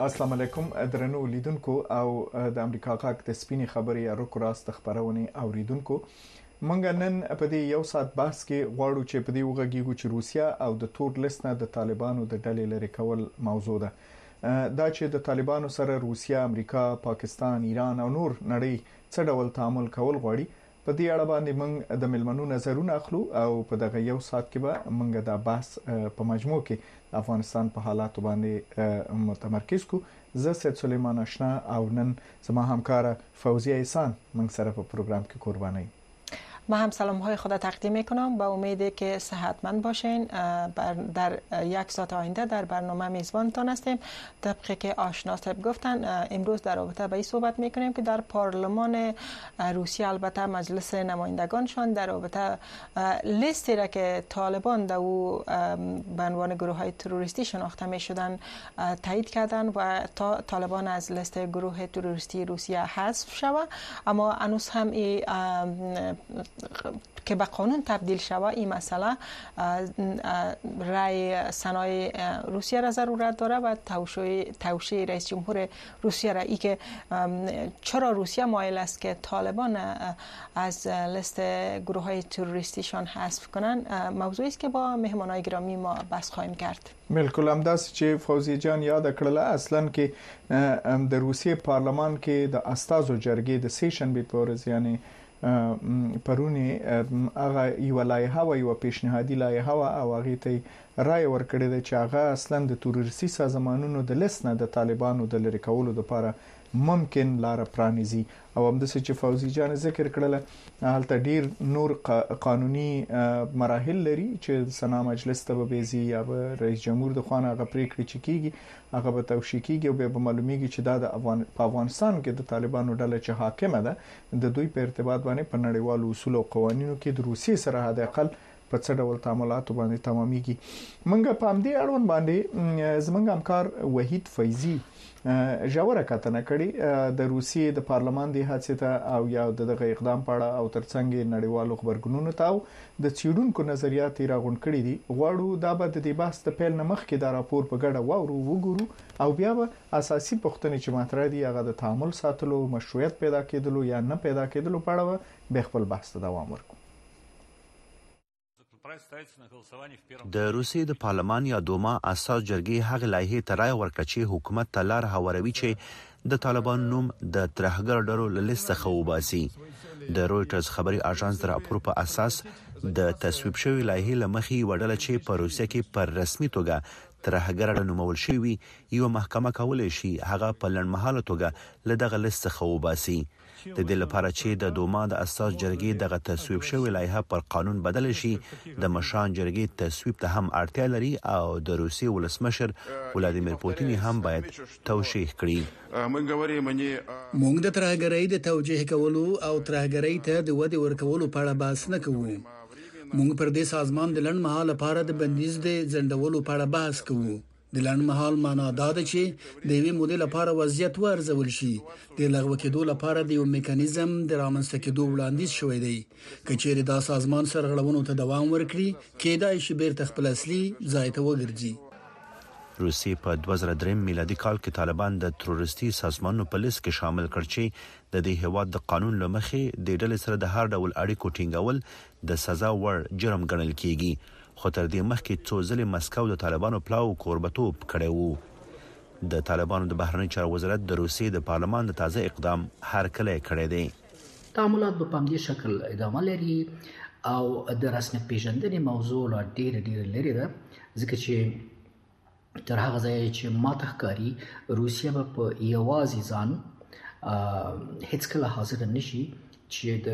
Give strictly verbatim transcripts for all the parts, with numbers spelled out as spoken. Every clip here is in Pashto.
السلام علیکم درنو لیدونکو او د امریکا غاک د سپینې خبرې یا روک راست خبرونه اوریدونکو مونږ نن په دې یو ساعت بحث کې غواړو چې په دې وګړو چې روسیا او د تور لیست نه د طالبانو د ډلې لري کول موضوع ده دا چې د طالبانو سره روسیا، امریکا، پاکستان، ایران او نور نړۍ څه ډول تعامل کول غواړي په دې اړه باندې موږ د ملمنو نظرونه اخلو او په دغه یو ساعت کې به موږ دا بحث په مجموع کې افغانستان په حالاتو باندې متمرکز کو. زه سید سلیمان آشنا او نن زما همکار فوزیه احسان موږ سره په پروګرام کې قرباني. ما هم سلام های خدا تقدیم میکنم با امیدی که صحتمند باشین. در یک ساعت آینده در برنامه میزبانتان هستیم. طبقی که آشنا صاحب گفتن امروز در رابطه به این صحبت میکنیم که در پارلمان روسیه البته مجلس نمایندگانشان در رابطه لیستی را که طالبان در او به عنوان گروه های تروریستی شناخته میشدن تایید کردن و تا طالبان از لیست گروه تروریستی روسیه حذف شود، اما هنوز هم این که به قانون تبدیل شود این مسئله رای سنای روسیه را ضرورت داره و توشیح توشیح رئیس جمهور روسیه را. ای که چرا روسیه مایل است که طالبان از لیست گروه های تروریستیشان حذف کنن موضوعی است که با مهمانای گرامی ما بحث خواهیم کرد. بالکل همداس چې فوزی جان یاد کړل اصلا کې د روسیې پارلمان کې د استازو جرګې د سیشن به پورز یعنی پرونی هغه یو لایحه و یو پیشنهادي لایحه او هغه ته رائے ورکړی دی چې هغه اصلا د تروریستي سازمانونو د لیست نه د طالبانو د لری کولو لپاره ممکن لار پرانیزي او هم د چې فوزي جان ذکر کړل هلته ډیر نور قانوني مراحل لري چې سنا مجلس ته به زی یا رئیس جمهور د خوانه هغه پریکړه چکیږي هغه به توشیح کیږي او به معلومیږي چې دا د افغان په افغانستان کې د طالبانو ډله چې حاکمه ده د دوی په ارتباط باندې په نړیوالو اصول او قوانینو کې د روسي سره حد اقل په څه ډول تعاملات باندې تمامېږي. منګه په همدې اړوند باندې زمونږ همکار وحید فیضی ژوره کتنه کړې د روسیې د پارلمان د حادثه ته او یا دغه اقدام په اړه او ترڅنګ نړیوالو خبرګونونو ته د چیرونکو نظریات راغون کړي دي. غواړو دا به د بحث د پیل نمخ کې دا راپور په ګډه واورو وګورو او بیا به اساسي پوښتنې چې مطرح دي هغه د تعامل ساتلو، مشروعیت پیدا کېدلو یا نه پیدا کېدلو په اړه به خپل بحث ته دوام ورکړو. د روسیې د پارلمان یا دوما اساس جرګې هغه لایحه ته رائے ورکړه چې حکومت ته لار هواروي چې د طالبان نوم د ترهګر ډلو له لیست څخه وباسي. د رويټرز خبري اژانس د راپور په اساس د تصویب شوی لایحه لمخې وډله چې په روسیه کې پر رسمي توګه ترهګر ډله نومول شوی یو محکمه کولای شي هغه په لړمحاله توګه له دغه لیست څخه وباسي. د دې لپاره چې د دوما د اساس جرګې دغه تصویب شوی لایحه پر قانون بدل شي د مشان جرګې تصویب ته هم اړتیا لري او د روسي ولسمشر ولادیمیر پوتین هم باید توشیح کړي. موږ د ترهګرۍ د توجیه کولو او ترهګرۍ ته د ودې ورکولو په اړه بحث نه کوو. موږ پر دې سازمان د لړمحاله لپاره د بندیز د ځندولو په اړه بحث کوو. د لړمحال معنا دا ده چې د یوې مودې لپاره وضعیت ورزول شي. د لغوه کېدو لپاره د یو میکانیزم د رامنځته کېدو وړاندیز شوی دی. کچېرې دا سازمان سرغړونو ته دوام ورکړي کېدای شي بیرته خپل اصلي ځای ته وګرځي. روسیې په دوه زره درې میلادي کال کې طالبان د تروریستي سازمانونو په لیست کې شامل کړ چې د دې هیواد د قانون لمخې د ډلې سره د هر ډول اړیکو ټینګول د سزا وړ جرم ګڼل کیږي. خو تر دې مخکې څو ځلې مسکو د طالبانو پلاو کوربتوب کړی وو. د طالبانو د بهرنی چارو وزارت د روسیې د پارلمان د تازه اقدام هرکلی کړی دی. تعاملات په همدې شکل ادامه لري او د رسمیت پیژندنې موضوع لا ډېر ډېر لري ده ځکه چې تر هغه ځای چې ماته ښکاري روسیه به په یوازې ځان هیڅ کله حاضر نشي چې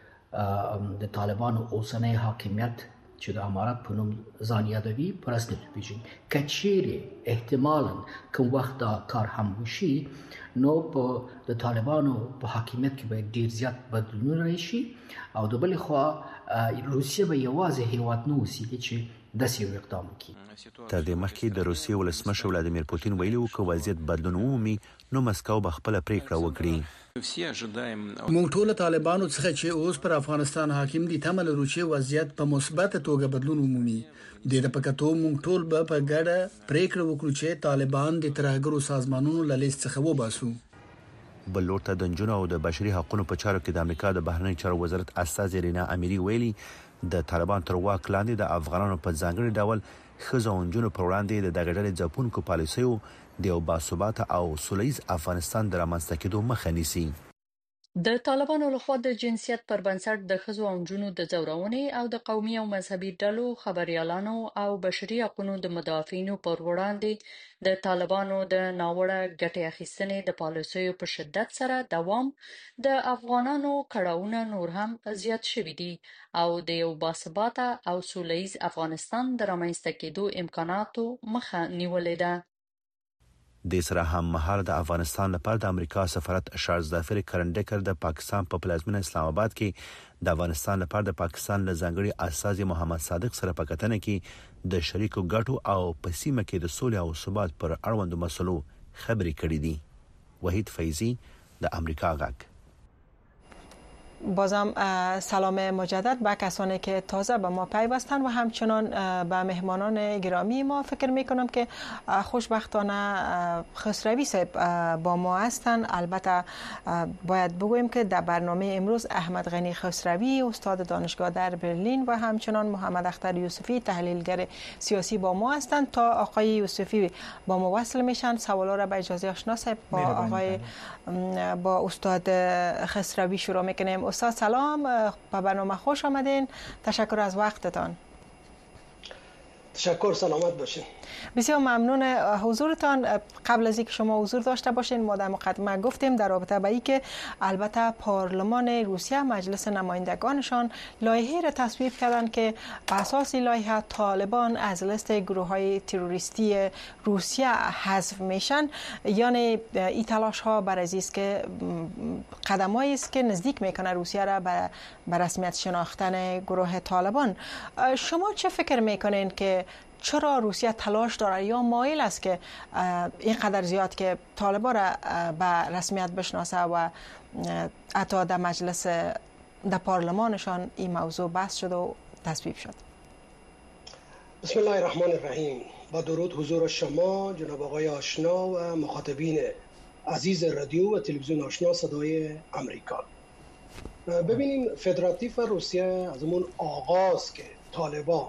د د طالبانو اوسنی حاکمیت چې د امارات په نوم ځان یادوي په رسمیت پیژني. کچېرې احتمالاً کوم وخت دا کار هم وشي نو په د طالبانو په حاکمیت کې به ډیر زیات بدلون راشي او د بل خوا روسیه به یوازې هیواد نه اوسېږي چې داسې یو اقدام وکړي. تر دې مخکې د روسیې ولسمشر ولادیمیر پوتین ویلي و چې وضعیت بدلون ومومي نو مسکو به خپله پریکړه وکړي. موږ ټول طالبانو څخه چې اوس پر افغانستان حاکم دي تمه لرو چې وضعیت په مثبت توګه بدلون ومومي. د دې په کتو موږ ټول به په ګډه پریکړه وکړو چې طالبان د ترهګرو سازمانونو له لیست څخه وباسو. بل لور ته د نجونو او د بشري حقوقو په چارو کې د امریکا د بهرنی چارو وزارت استاذ رینا اميري ویلي د طالبان تر واک لاندې د افغانانو په ځانګړي ډول ښځو او نجونو پر وړاندې د دغه ډلې ځپونکو پالیسیو د یو باثباته او سولیز افغانستان د رامنځته کېدو مخه نیسي. د طالبانو لخوا د جنسیت پر بنسټ د ښځو او نجونو د ځورونې او د قومي او مذهبي ډلو خبريالانو او بشري حقوقو د مدافعینو پر وړاندې د طالبانو د ناوړه ګټې اخیستنې د پالیسیو په شدت سره دوام د افغانانو کړهونه نور هم زیات شوي دي او د یو باثباته او سولیز افغانستان د رامنځته کېدو امکاناتو مخه نیولې ده. د سره هم مهال د افغانستان لپاره د امریکا سفارت شارلز ظافر کرنډیکر د پاکستان په پلازمینه اسلام آباد کې د افغانستان لپاره د پاکستان له ځانګړي استاذ محمد صادق سره په کتنه کې د شریکو ګټو او په سیمه کې د سولې او ثبات پر اړوندو مسلو خبرې کړې دي. وحید فیضی د امریکا غږ. بازم سلام مجدد به کسانی که تازه به ما پیوستن و همچنان به مهمانان گرامی ما. فکر میکنم که خوشبختانه خسروی صاحب با ما هستند. البته باید بگوییم که در برنامه امروز احمد غنی خسروی استاد دانشگاه در برلین و همچنان محمد اختر یوسفی تحلیلگر سیاسی با ما هستند. تا آقای یوسفی با ما وصل میشن سوالا را به اجازه آشنا صاحب با آقای با استاد خسروی شروع میکنیم. استاد سلام، به برنامه خوش آمدین. تشکر از وقتتان. تشکر، سلامت باشین. بسیار ممنون حضورتان. قبل از اینکه شما حضور داشته باشین ما در مقدمه گفتیم در رابطه با اینکه البته پارلمان روسیه مجلس نمایندگانشان لایحه را تصویب کردند که بر اساس لایحه طالبان از لیست گروه‌های تروریستی روسیه حذف میشن. یعنی این تلاش ها بر اساس است که قدمایی است که نزدیک میکنه روسیه را به رسمیت شناختن گروه طالبان. شما چه فکر میکنین که چرا روسیه تلاش داره یا مایل است که اینقدر زیاد که طالبان را به رسمیت بشناسه و حتی در مجلس در پارلمانشان این موضوع بحث شد و تصویب شد؟ بسم الله الرحمن الرحیم. با درود حضور شما جناب آقای آشنا و مخاطبین عزیز رادیو و تلویزیون آشنا صدای امریکا. ببینیم فدراتیو روسیه از اون آغاز که طالبان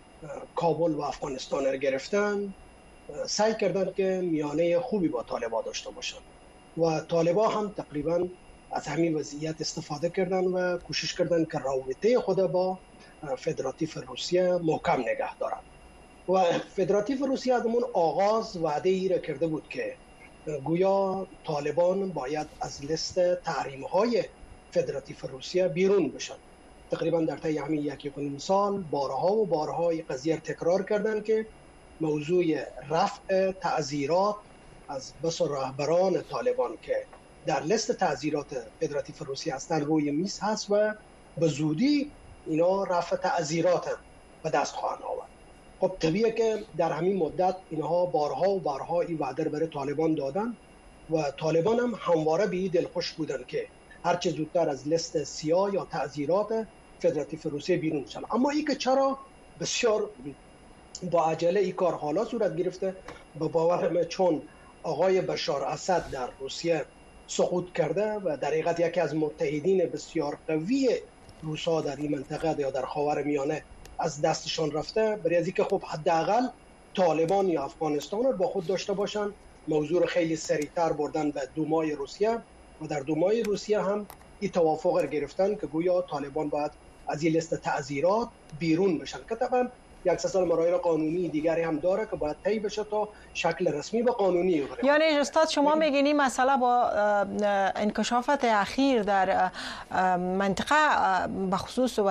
کابل و افغانستان را گرفتن سعی کردن که میانه خوبی با طالبان داشته باشن و طالبان هم تقریبا از همین وضعیت استفاده کردن و کوشش کردن که رابطه خود با فدراتیو روسیه محکم نگه دارن و فدراتیو روسیه از اون آغاز وعده ای را کرده بود که گویا طالبان باید از لیست تحریم‌های فدراتیو روسیه بیرون بشن. تقریبا در طی همین یک یک نیم سال بارها و بارها این قضیه تکرار کردن که موضوع رفع تعزیرات از بس رهبران طالبان که در لیست تعزیرات فدراتیو روسیه هستند روی میز هست و به زودی اینا رفع تعزیرات به دست خواهند آورد. خب طبیعیه که در همین مدت اینها بارها و بارها این وعده رو برای طالبان دادن و طالبان هم همواره به این دلخوش بودن که هرچه زودتر از لیست سیاه یا تعزیرات فدراتیو روسیه بیرون شدن. اما این که چرا بسیار با عجله این کار حالا صورت گرفته، به باورم چون آقای بشار اسد در روسیه سقوط کرده و در حقیقت یکی از متحدین بسیار قوی روسا در این منطقه یا در خاورمیانه از دستشان رفته، برای از اینکه خب حداقل طالبان یا افغانستان رو با خود داشته باشن، موضوع خیلی سریعتر بردن به دومای روسیه و در دومای روسیه هم این توافق رو گرفتن که گویا طالبان باید از این لیست تعزیرات بیرون بشن که طبعا یک سلسله مراحل قانونی دیگری هم داره که باید طی بشه تا شکل رسمی و قانونی بگیره. یعنی استاد شما میگین این مسئله با انکشافات اخیر در منطقه بخصوص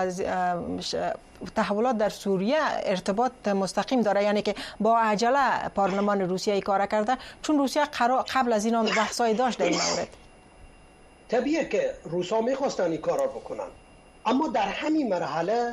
تحولات در سوریه ارتباط مستقیم داره، یعنی که با عجله پارلمان روسیه ای کار کرده چون روسیه قبل از این بحثای داشت در این مورد؟ طبیعیه که روسا میخواستن این کارا بکنن، اما در همین مرحله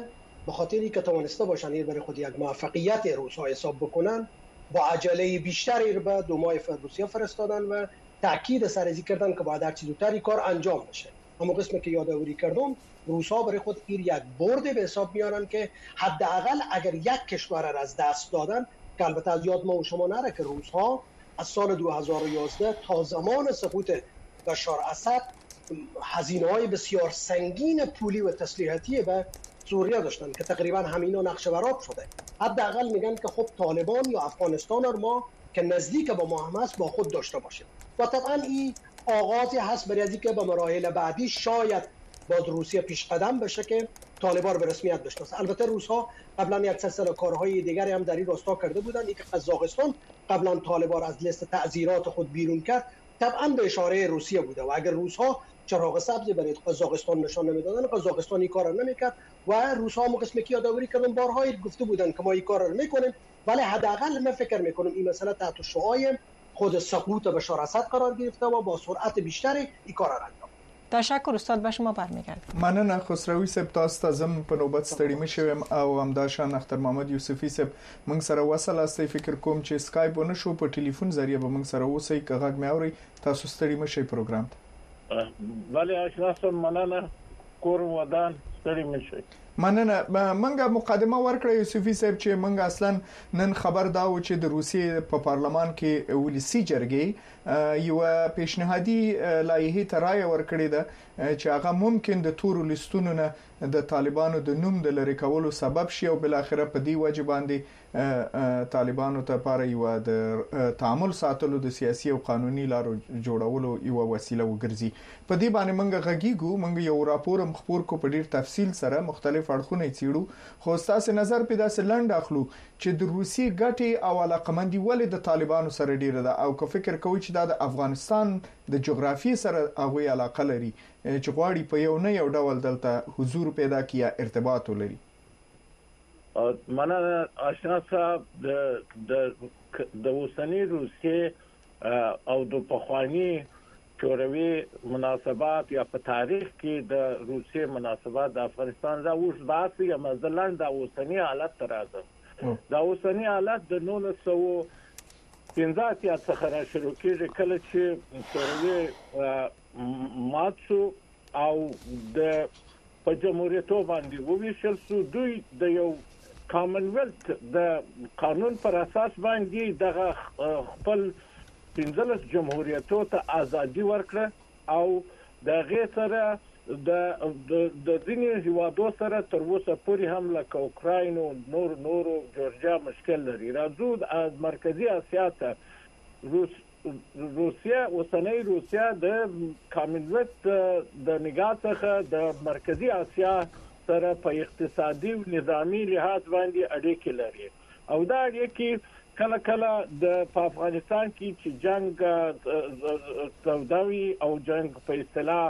به خاطری که توانسته باشن برای خود یک موفقیت روس‌ها حساب بکنن، با عجله بیشتری رو به دو ماه روسیه فرستادن و تاکید سر از کردن که باید هر چیز زودتر کار انجام بشه. اما قسمی که یادآوری کردم، روس‌ها برای خود این یک برد به حساب میارن که حداقل اگر یک کشور را از دست دادن، که البته از یاد ما و شما نره که روس‌ها از سال دو هزار و یازده تا زمان سقوط بشار اسد هزینه‌های بسیار سنگین پولی و تسلیحاتی به سوریه داشتن که تقریبا همینا نقشه براب شده. حداقل میگن که خب طالبان یا افغانستان رو ما که نزدیک با ما هم هست با خود داشته باشیم و طبعا این آغازی هست برای اینکه به مراحل بعدی شاید با روسیه پیش قدم بشه که طالبان به رسمیت بشناسه. البته روس‌ها قبلا یک سلسله کارهای دیگری هم در این راستا کرده بودند. اینکه قزاقستان قبلا طالبان از لیست تعزیرات خود بیرون کرد طبعا به اشاره روسیه بوده و اگر روس‌ها چراغ سبزی برای قزاقستان نشان نمیدادن، قزاقستان این کارو نمیکرد و روس‌ها هم قسمی که یادآوری کردن بارها گفته بودن که ما این کارو نمیکنیم، ولی حداقل من فکر میکنم این مسئله تحت شعاع خود سقوط بشار اسد قرار گرفته و با سرعت بیشتری این کار را انجام. تشکر استاد، به شما برمیگردم. مننه خسروی صاحب، تاسو ته زم په نوبت ستړي مشوم او همداشان اختر محمد یوسفی صاحب موږ سره وصل استي. فکر کوم چې سکایپ ونه شو، په ټلیفون ذریعہ به موږ سره اوسئ. که غږ مې اوري تاسو ستړي مشئ پروګرام ته. ولی آشنا سم مننه، کور ودان ستړي مشئ. مننه. منګه مقدمه ورکړه یوسفی صاحب چې منګه اصلا نن خبر دا و چې د روسیې په پارلمان کې ولسی جرګې یو پیشنهادي لایحه ترای ورکړې ده چې هغه ممکن د تور لیستونو نه د طالبانو د نوم د لری کولو سبب شي او بل اخره په دی وجه باندې طالبانو ته لپاره یو د تعامل ساتلو د سیاسي او قانوني لارو جوړولو یو وسیله وګرځي. په دې باندې منګه غږیږو، منګه یو راپور مخبور کو په ډیر تفصیل سره مختلف اړخونه چیړو، خو تاسو نظر پیدا سلند اخلو چې د روسي ګټي او علاقمندي ولې د طالبانو سره ډیره ده او که فکر کوي چې د افغانستان د جغرافي سره هغه علاقه لري چې غواړي په یو نه یو ډول دلته حضور پیدا کیا ارتباط ولري. مننه آشنا صاحب. د د د اوسنی روسیې او د پخوانی شوروي مناسبات یا په تاریخ کې د روسیې مناسبات د افغانستان دا اوس باسي یا مثلا د اوسنی حالت تر راځي. د اوسنی حالت د نولس سوه پنځه اتیا څخه را شروع کېږي کله چې شوروي ماتسو او د په جمهوریتو باندې وویشل سو. دوی د یو کامن ویلت د قانون پر اساس باندې دغه خپل پنځلس جمهوریتو ته ازادي ورکړه او د غیر سره د د ځینې هیوادو سره تر اوسه پورې هم لکه اوکراین او نور نور جورجیا مشکل لري. راځو د مرکزی اسیا ته روس روسیا اوسنۍ روسیا د کامنولت د نگاه څخه د مرکزی اسیا سره په اقتصادي او نظامی لحاظ باندې اړیکې لري او دا اړیکې کله کله د افغانستان کې چې جنگ سوداوي او جنگ په اصطلاح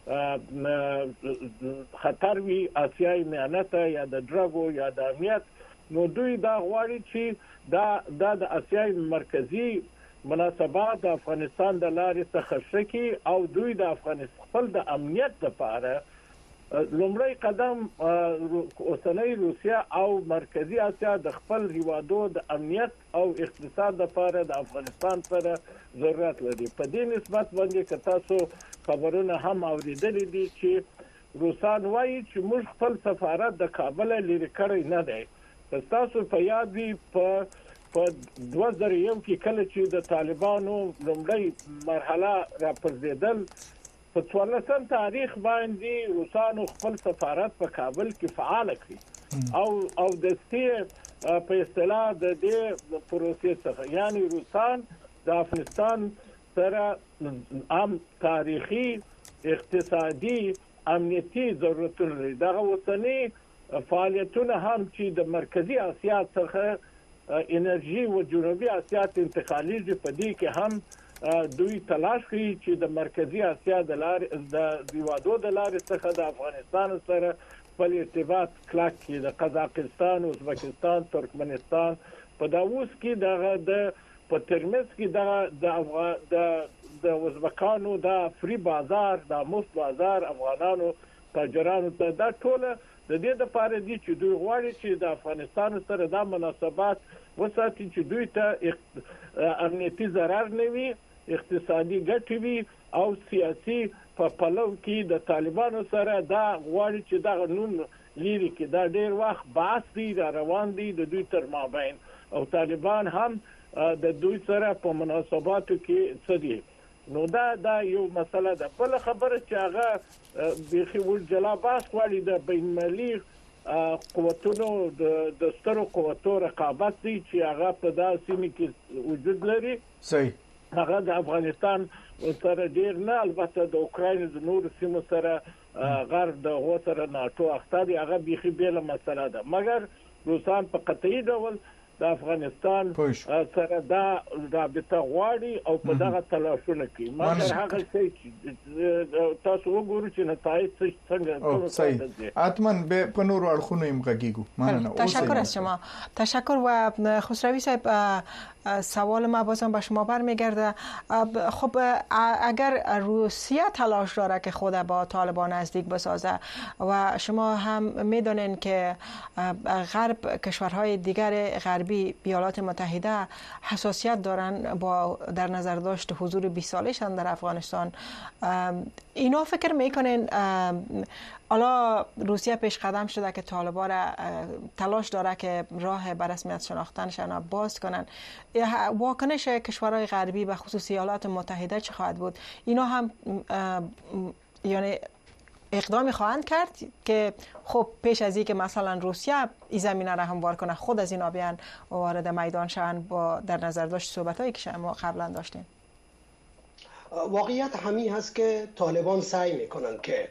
خطر وي اسیای میانه یا د ډرګو یا د امنیت، نو دوی دا غواړي چې دا د اسیای مرکزی مناسبات د افغانستان د لارې څخه شکی او دوی د افغانستان خپل د امنیت لپاره لومړی قدم اوسنۍ روسیا او مرکزی اسیا د خپل هیوادو د امنیت او اقتصاد لپاره د افغانستان سره ضرورت لري. په دې نسبت باندې که تاسو خبرونه هم اوریدلې دي چې روسان وایي چې موږ خپل سفارت د کابل لري کړی نه دی. تاسو په یاد وي په په دوه زره یو کې کله چې د طالبانو لومړی مرحله راپرځېدل په څوارلسم تاریخ باندې روسانو خپل سفارت په کابل کې فعال کړی او او د ستې په اصطلاح د دې پروسې څخه یعنی روسان د افغانستان سره عام تاریخي اقتصادي امنیتي ضرورتونه لري. دغه اوسنی فعالیتونه هم چې د مرکزی اسیا څخه انرژي او جنوبي اسیا ته انتقالیږي په دې کې هم دوی تلاش کوي چې د مرکزی اسیا د لارې د هیوادو د لارې څخه د افغانستان سره خپل ارتباط کلک کړي. د قزاقستان، ازبکستان، ترکمنستان په داوود کې دغه د په ترمنځ کې د د د ازبکانو د فری بازار د مفت بازار افغانانو تاجرانو ته دا ټول د دې لپاره دي چې دوی غواړي چې د افغانستان سره د مناسبات وساتي چې دوی ته امنیتي ضرر نه وي، اقتصادي ګټې وي او سیاسي په پلو کې د طالبانو سره دا غواړي چې دا قانون لري کې دا ډېر وخت بحث دی دا روان دي د دوی تر مابین او طالبان هم د دوی سره په مناسباتو کې څه دي. نو دا دا یو مسله ده. بل خبره چې هغه بيخي ول جلا باس غواړي د بین‌المللي قوتونو د سترو قوتو رقابت دي چې هغه په داسې سیمه کې وجود لري. صحیح. هغه د افغانستان سره ډیر نه، البته د اوکراین د نور سیمو سره غرب د هو سره ناتو اخته دي، هغه بيخي بیل مسله ده. مګر روسان په قطعي ډول د افغانستان سره دا رابطه غواړي او په دغه تلاشونه کوي. مګر هغه څه چې تاسو وګورئ چې نتایج څنګه صحیح اتمن به په نور اړخونو هم غږیږو. ممنون. تشکر از شما. تشکر. و خسروی صاحب سوال ما بازم به شما برمیگرده. خب اگر روسیه تلاش داره که خود با طالبان نزدیک بسازه و شما هم میدونین که غرب کشورهای دیگر غربی ایالات متحده حساسیت دارن با در نظر داشت حضور بیست سالشان در افغانستان، اینا فکر میکنین حالا روسیه پیش قدم شده که طالبان را تلاش داره که راه به رسمیت شناختنشان باز کنن، واکنش کشورهای غربی به خصوص ایالات متحده چه خواهد بود؟ اینا هم یعنی اقدامی خواهند کرد که خب پیش از اینکه مثلا روسیه این زمینه را هموار کنه خود از اینا بیان وارد میدان شون با در نظر داشت صحبتایی که شما قبلا داشتین؟ واقعیت همین هست که طالبان سعی میکنن که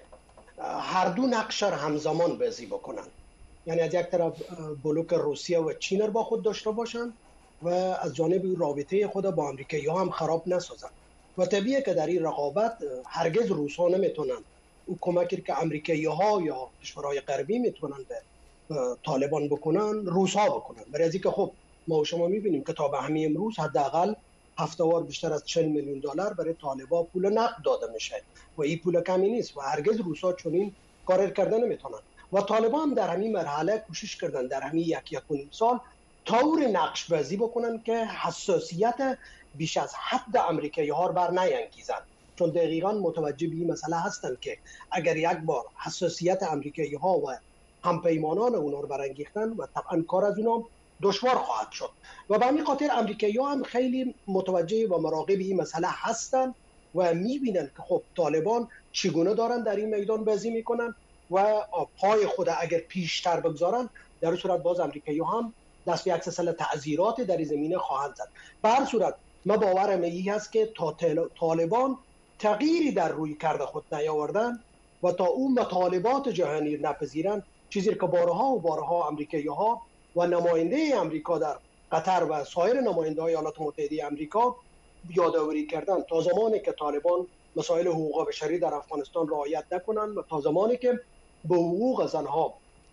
هر دو نقش را همزمان بازی بکنن، یعنی از یک طرف بلوک روسیه و چین را با خود داشته باشن و از جانب رابطه خود با امریکایی ها هم خراب نسازن و طبیعیه که در این رقابت هرگز روس‌ها نمیتونن او کمکی که امریکایی ها یا کشورهای غربی میتونن به طالبان بکنن روس‌ها بکنن. برای از اینکه خب ما و شما میبینیم که تا به همین امروز حداقل هفته‌وار بیشتر از چهل میلیون دلار برای طالبان پول نقد داده میشه و این پول کمی نیست و هرگز روس‌ها چنین کار کردن نمیتونن و طالبان در همین مرحله کوشش کردن در همین یک یک و نیم سال طور نقش بازی بکنن که حساسیت بیش از حد امریکایی ها بر نیانگیزن، چون دقیقاً متوجه به این مسئله هستند که اگر یک بار حساسیت امریکایی ها و همپیمانان اونا رو برانگیختن و طبعا کار از اونا دشوار خواهد شد و به همین خاطر امریکایی ها هم خیلی متوجه و مراقب این مسئله هستند و میبینن که خب طالبان چگونه دارن در این میدان بازی میکنن و پای خود اگر پیشتر بگذارن در این صورت باز امریکایی ها هم دست به یک سلسله تعزیرات در این زمینه خواهند زد. به هر صورت ما باورم این هست که تا طالبان تغییری در روی کرده خود نیاوردن و تا اون مطالبات جهانی نپذیرن، چیزی که بارها و بارها امریکایی ها و نماینده امریکا در قطر و سایر نماینده های ایالات متحده امریکا یادآوری کردن، تا زمانی که طالبان مسائل حقوق بشری در افغانستان رعایت نکنن و تا زمانی که به حقوق زنها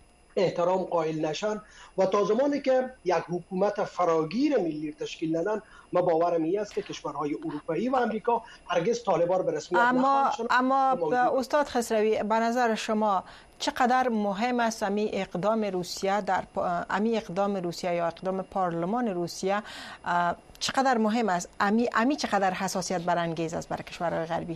احترام قائل نشن و تا زمانی که یک حکومت فراگیر ملی تشکیل ندن، ما باورم این است که کشورهای اروپایی و امریکا هرگز طالبان به رسمیت اما اما استاد خسروی به نظر شما چقدر مهم است امی اقدام روسیه در امی اقدام روسیه یا اقدام پارلمان روسیه چقدر مهم است؟ امی امی چقدر حساسیت برانگیز است برای کشورهای غربی؟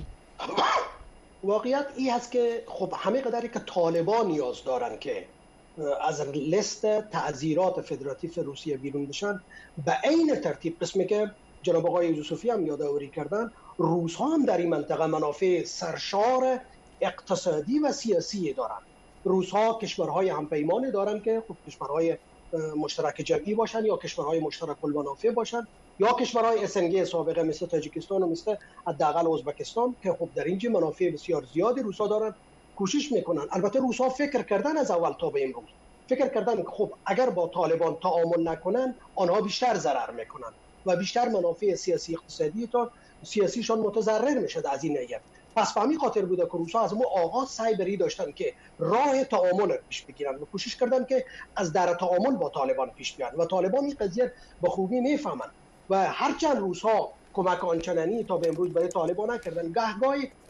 واقعیت این است که خب همه قدری که طالبان نیاز دارن که از لیست تعزیرات فدراتیو روسیه بیرون بشن، به عین ترتیب قسمی که جناب آقای یوسفی هم یادآوری کردن، روس ها هم در این منطقه منافع سرشار اقتصادی و سیاسی دارن. روس ها کشورهای همپیمانی دارن که خب کشورهای مشترک جمعی باشن یا کشورهای مشترک المنافع باشن یا کشورهای اس ان جی سابقه مثل تاجیکستان و مثل حداقل ازبکستان که خب در اینجا منافع بسیار زیادی روس ها دارن، کوشش میکنن. البته روس ها فکر کردن از اول تا به امروز فکر کردن که خب اگر با طالبان تعامل نکنن آنها بیشتر ضرر میکنن و بیشتر منافع سیاسی اقتصادی تا سیاسیشان متضرر میشد از این نیت. پس به همین خاطر بوده که روس‌ها از ما آغاز سعی بری داشتن که راه تعامل پیش بگیرن و کوشش کردن که از در تعامل با طالبان پیش بیان و طالبان این قضیه به خوبی میفهمن و هرچند روس‌ها کمک آنچنانی تا به امروز برای طالبان نکردن، گهگاهی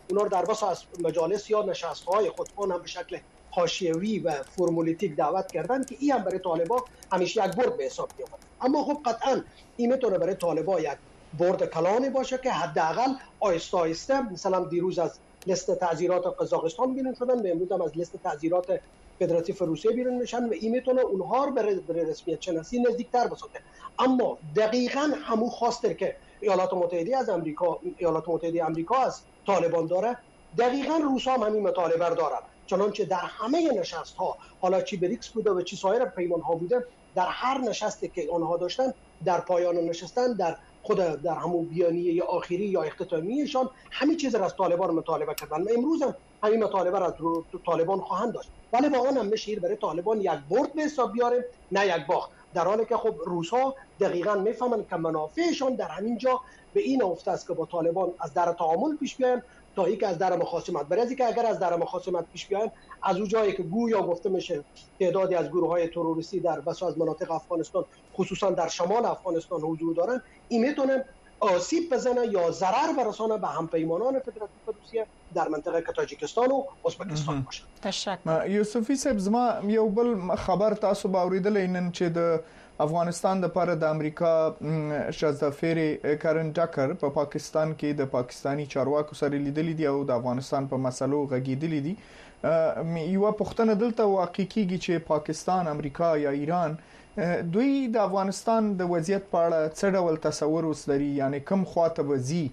اونا رو در بس از مجالس یا نشست‌های خودخوان هم به شکل حاشیه‌ای و فرمولیتیک دعوت کردن که این هم برای طالبان همیشه یک برد به حساب میاد. اما خب قطعا این میتونه برای طالبان یک برد کلانی باشه که حداقل آهسته آهسته مثلا دیروز از لیست تعزیرات قزاقستان بیرون شدن و امروز هم از لیست تعزیرات فدراتیو روسیه بیرون میشن و این میتونه اونها رو برای رسمیت شناسی نزدیکتر بسازه. اما دقیقاً همون خواستر که ایالات متحده از امریکا ایالات متحده آمریکا از طالبان داره، دقیقاً روسا هم همین مطالبه دارن. چنانچه در همه نشست ها، حالا چی بریکس بوده و چی سایر پیمان ها بوده، در هر نشستی که آنها داشتن، در پایان نشستن در خود در همون بیانیه آخری یا اختتامیهشان همین چیز را از طالبان مطالبه کردن و امروز هم همین مطالبه را از طالبان خواهند داشت. ولی با آن هم میشه برای طالبان یک برد به حساب بیاره نه یک باخت، در حالی که خب روس‌ها دقیقاً میفهمن که منافعشان در همین جا به این افت است که با طالبان از در تعامل پیش بیاین تا اینکه از در مخاصمت. برای اینکه اگر از در مخاصمت پیش بیاین، از اون جایی که گویا گفته میشه تعدادی از گروه‌های تروریستی در بسیاری از مناطق افغانستان خصوصا در شمال افغانستان حضور دارن، این میتونه آسیب بزنه یا ضرر برسانه به همپیمانان فدراتیو روسیه در منطقه تاجیکستان و ازبکستان باشه. تشکر. یوسفی صاحب، زما یو بل خبر تاسو باوریدل نن چې د افغانستان د لپاره د امریکا شازدافیر کارن ډاکر په پاکستان کې د پاکستانی چارواکو سره لیدلې دي او د افغانستان په مسلو غږیدلې دي. یو پښتنه دلته واقع کیږي چې پاکستان، امریکا یا ایران دوی د افغانستان د وضعیت په اړه څه ډول تصور وسلري، یعنی کوم خواته وزي.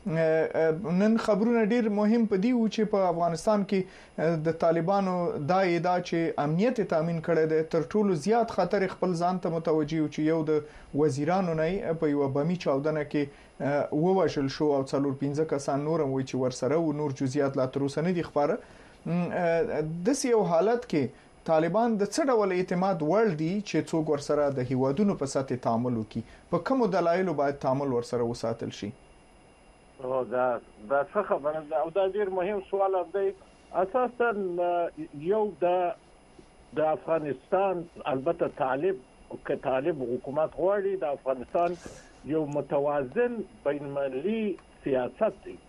نن خبرونه ډیر مهم پدې و چې په افغانستان کې د طالبانو دا ادعا چې امنیت تامین کړي د تر ټولو زیات خطر خپل ځان ته متوجي او چې یو د وزیرانو نه په یو بمی چاودنه کې ووژل شو او څلور پنځه کسان نور هم وي چې ورسره و نور جزئیات لا تر اوسه نه دي خبره. د سیو حالت کې طالبان د څه ډول اعتماد وړ دي چې څوک ورسره د هیوادونو په سطح تعامل وکړي، په کومو دلایلو باید تعامل ورسره وساتل شي؟ او دا دا څه خبره ده او دا ډیر مهم سوال دی. اساسا یو د د افغانستان البته طالب که طالب حکومت غواړي د افغانستان یو متوازن بین‌المللي سیاست دی.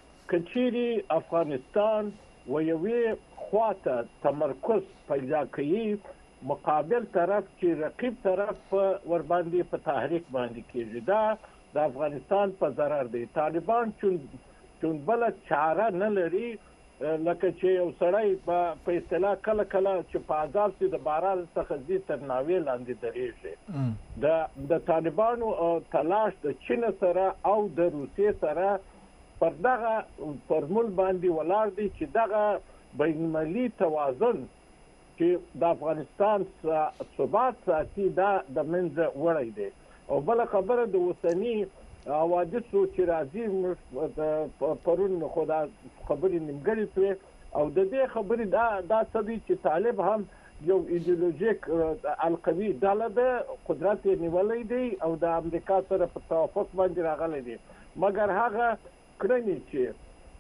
کچيري افغانستان و یوې خواته تمرکز پیدا کوي، مقابل طرف چې رقیب طرف ور باندې په تحریک باندې کېږي، دا د افغانستان په ضرر دی. طالبان چون چون بل چاره نه لري، لکه چې یو سړی په اصطلاح کله کله چې په عذاب سي د باران څخه ځي تر ناوې لاندې درېږي. د د طالبانو تلاش د چین سره او د روسیې سره پر دغه فرمول باندې ولاړ دي چې دغه بین‌المللي توازن چې د افغانستان ثبات ساتي دا د منځه وړی دی. او بل خبره د اوسنی حوادثو چې راځي پرون خدا خبرې نیمګړې شوې او د دې خبرې دا دا څه دي چې طالب هم یو ایدئولوژیک القوي ډله ده، قدرت یې نیولی دی او د امریکا سره په توافق باندې راغلی دی، مګر هغه کړنې چې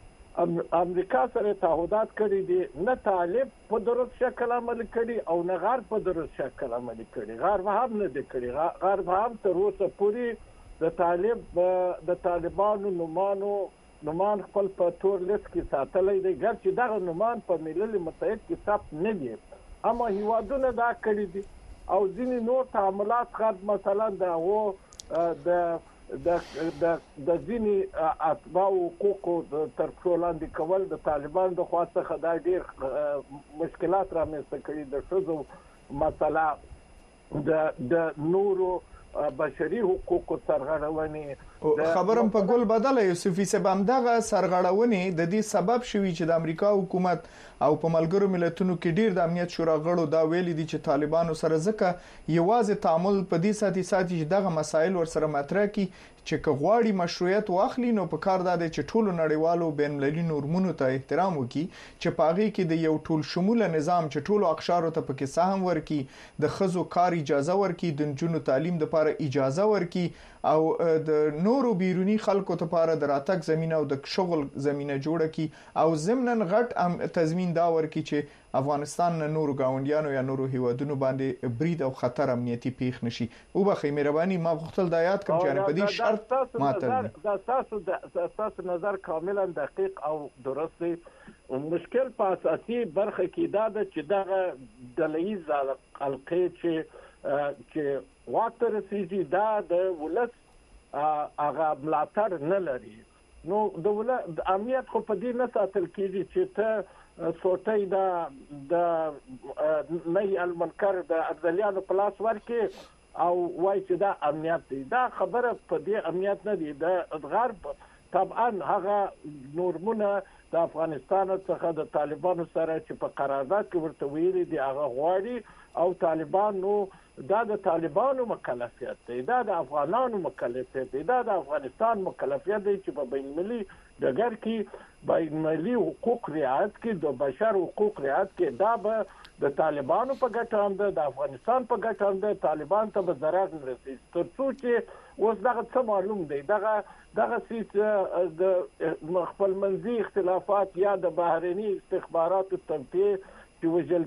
امریکا سره تعهدات کړی دي نه طالب په درست شکل عمل کړي او نه غرب په درست شکل عمل کړي. غرب هم نه دی کړي، غرب هم تر اوسه پورې د طالب د طالبانو نومانو نومان خپل په تور لیست کې ساتلی دی، ګرچې دغه نومان په ملل متحد کې ثبت نه دي، اما هیوادونه دا کړي دي او ځینې نور تعاملات غرب مثلا د هغو د د د د ځینې اتباع حقوقو تر پښو لاندې کول د طالبان د خوا څخه دا ډېر مشکلات رامنځته کړي. د ښځو مسله، د د نورو بشري حقوقو سرغړونې، خبرم په ګل بدله یوسفي صاحب، همدغه سرغړونې د دې سبب شوي چې د امریکا حکومت او په ملګرو ملتونو کې ډیر د امنیت شورا غړو دا ویلي دي چې طالبانو سره ځکه یوازې تعامل په دې ساتي ساتي چې دغه مسایل ورسره مطرح کی چې کغواړي مشروعیت واخلي، نو په کار ده چې ټولو نړیوالو بین المللي نورمونو ته احترام وکړي چې پاغي کې د یو ټول شموله نظام چې ټولو اقشارو ته پکې سهم ورکي، د خزو کار اجازه ورکي، د جنونو تعلیم لپاره اجازه ورکي او د نور نورو بیرونی خلکو ته لپاره د راتګ زمينه او د شغل زمينه جوړه کی او ضمنن غټ تضمین دا ورکړي چې افغانستان نه نورو گاونډیانو یا نورو هیوادونو باندې برید او خطر امنیتي پیښ نشي. او بخې مهرباني ما غوښتل د آیات کوم چې په دې شرط ماته د تاسو د تاسو نظر کاملا دقیق او درست دی. مشکل په اساسي برخه کې دا ده چې دا دلیز القې چې چې واټر سيجي دا د ولس هغه ملاتړ نه لري. نو د ولس امنیت خو په دې نه ساتل کېږي چې ته سوټي دا د نه المنکر د افضلیانو په لاس ورکې او وایي چې دا امنیت دی. دا خبره په دې امنیت نه دی. د غرب طبعا هغه نورمونه د افغانستان څخه د طالبانو سره چې په قرارداد کې ورته ویلي دي هغه غواړي او طالبان نو دا د طالبانو مکلفیت دی، دا د افغانانو مکلفیت دی، دا د افغانستان مکلفیت دی چې په بین المللي ډګر کې بین المللي حقوق رعایت کې د بشر حقوق رعایت کې دا به د طالبانو په ګټه هم ده، د افغانستان په ګټه هم ده، طالبان ته به ضرر نه رسي. تر څو چې اوس دغه څه معلوم دی دغه دغه سیس د خپل منځي اختلافات یا د بهرني استخباراتو تنفيذ چې وجل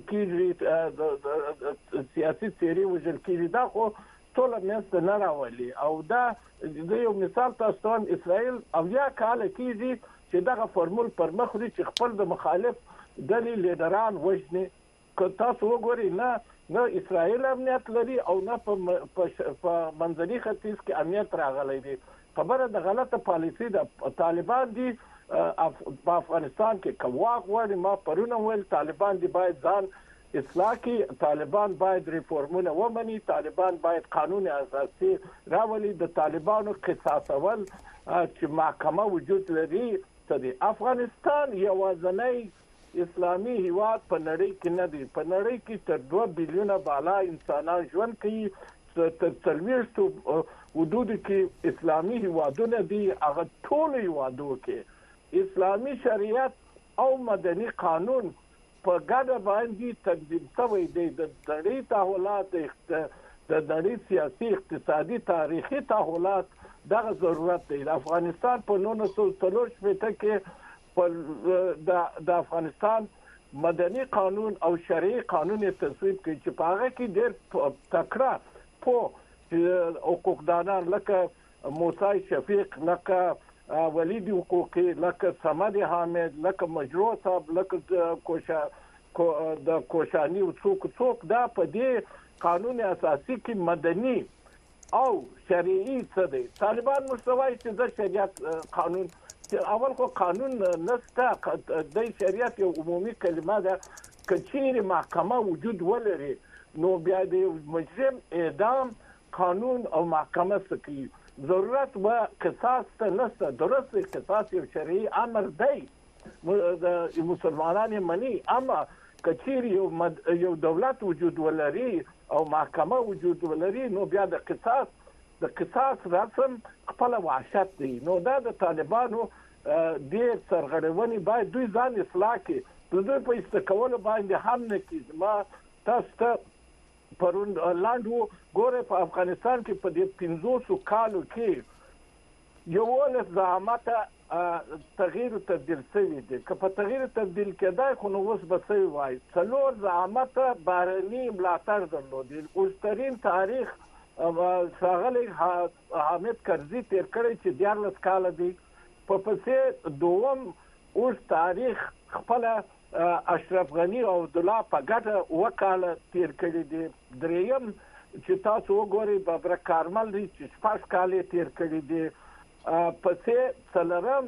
کېږي سیاسي تیری وجل کېږي دا خو ټول مېست نه راولي. او دا د یو مثال تاسو ته اسرائیل او یا کال کېږي چې دغه فرمول پر مخ لري چې خپل د مخالف ډلې لیډران وژني. که تاسو وګورئ نه نه اسرائیل امنیت لري او نه په منځني ختیځ کې امنیت راغلی دی. خبره د غلطه پالیسي د طالبان دي په افغانستان کې کواغ وړي. ما پرونه ویل طالبان دي باید ځان اصلاح کړي، طالبان باید ریفورمونه ومني، طالبان باید قانون اساسي راولي، د طالبانو قصاصول چې محکمه وجود لري. ته افغانستان یوازنی اسلامي هیواد په نړۍ کې نه دی. په نړۍ کې تر دوه بیلیونه بالا انسانان ژوند کوي. تر څلوېښتو حدود کې اسلامي هیوادونه دي. هغه ټول هیوادو کې اسلامي شریعت او مدني قانون په ګډه باندې تقدیم شوی دی. د نړۍ تحولات د نړۍ سیاسي اقتصادي تاریخي تحولات دغه ضرورت دی. د افغانستان په نولس سوه څلور شپېته کې د افغانستان مدني قانون او شرعي قانون تصویب کړي چې په هغه کې ډېر تکړه په حقوقدانان لکه موسی شفیق، لکه ولید حقوقي، لکه صمد حامد، لکه مجروح صاحب، لکه کوشا د کوشانی او څوک څوک دا په دې قانون اساسي کې مدني او شرعي څه دی. طالبان مستوي چې د شریعت قانون اول خو قانون نسته، د شریعت یو عمومي کلمه ده. کچیر محکمه وجود ولري نو بیا د مجرم اعدام قانون او محکمه سکی ضرورت و قصاص ته نسته. درست قصاص یو شرعي امر دی، د مسلمانانو مني. اما کچیر یو مد... یو دولت وجود ولري او محکمه وجود ولري نو بیا د قصاص د قصاص رسم خپل وحشت دی. نو دا د طالبانو ډېر سرغړونې باید دوی ځان اصلاح کړي. د دوی په استکولو باندې هم نه کېږي. ما تاسو ته پرون لاندو ګوره په افغانستان کې په دې پنځوسو کالو کې یوولس زعامت تغییر او تبدیل شوي دي. که په تغییر او تبدیل کېدای خو نو اوس به څه وایي. څلور زعامت بهرني ملاتړ درلودي. اوسترین تاریخ ښاغلی حامد کرزي تیر کړی چې دیارلس کاله دی. په پسې دوم اوس تاریخ خپله اشرف غنی او عبدالله په ګټه وکاله تیر کړي دي. دریم چې تاسو وګورئ ببرک کارمل دی چې شپږ کالې تیر کړي دي. پسې څلورم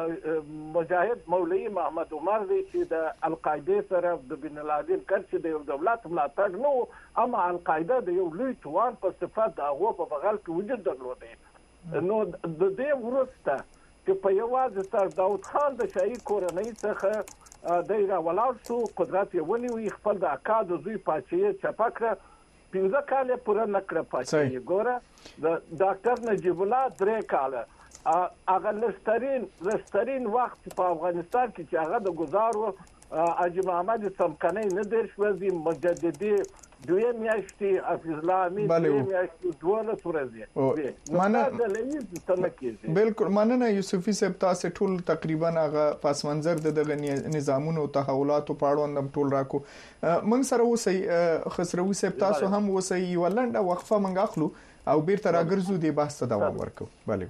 مجاهد مولوي محمد عمر دی چې د القاعده سره د بن لادن کړ چې د یو دولت ملاتړ نو، اما القاعده د یو لوی توان په صفت د هغو په بغل کې وجود درلودی. نو د دې وروسته چې په یوازې سر داود خان د شاهي کورنۍ څخه دی راولاړ شو، قدرت یې ونیوي، خپل د اکا د زوی پاچاهي چپه کړه. پنځه کاله پوره نه کړه پاچاهي. ګوره د ډاکټر نجیب الله درې کاله. هغه لسترین لسترین وخت په افغانستان کې چې هغه د گزارو حاجی محمد څمکنی نه دېرش ورځې، مجددي دوی میاشتي حفیظ الله امین دوی میاشتي دوله ورځې مننه بالکل مننه یوسفي صاحب تاسو ټول تقریبا هغه پس منظر د دغه نظامونو تحولاتو په اړه هم ټول راکو من سره اوسې خسروي صاحب تاسو هم اوسې ولنده وقفه منګ اخلو او بیرته راګرځو د بحث ته دوام ورکو. بله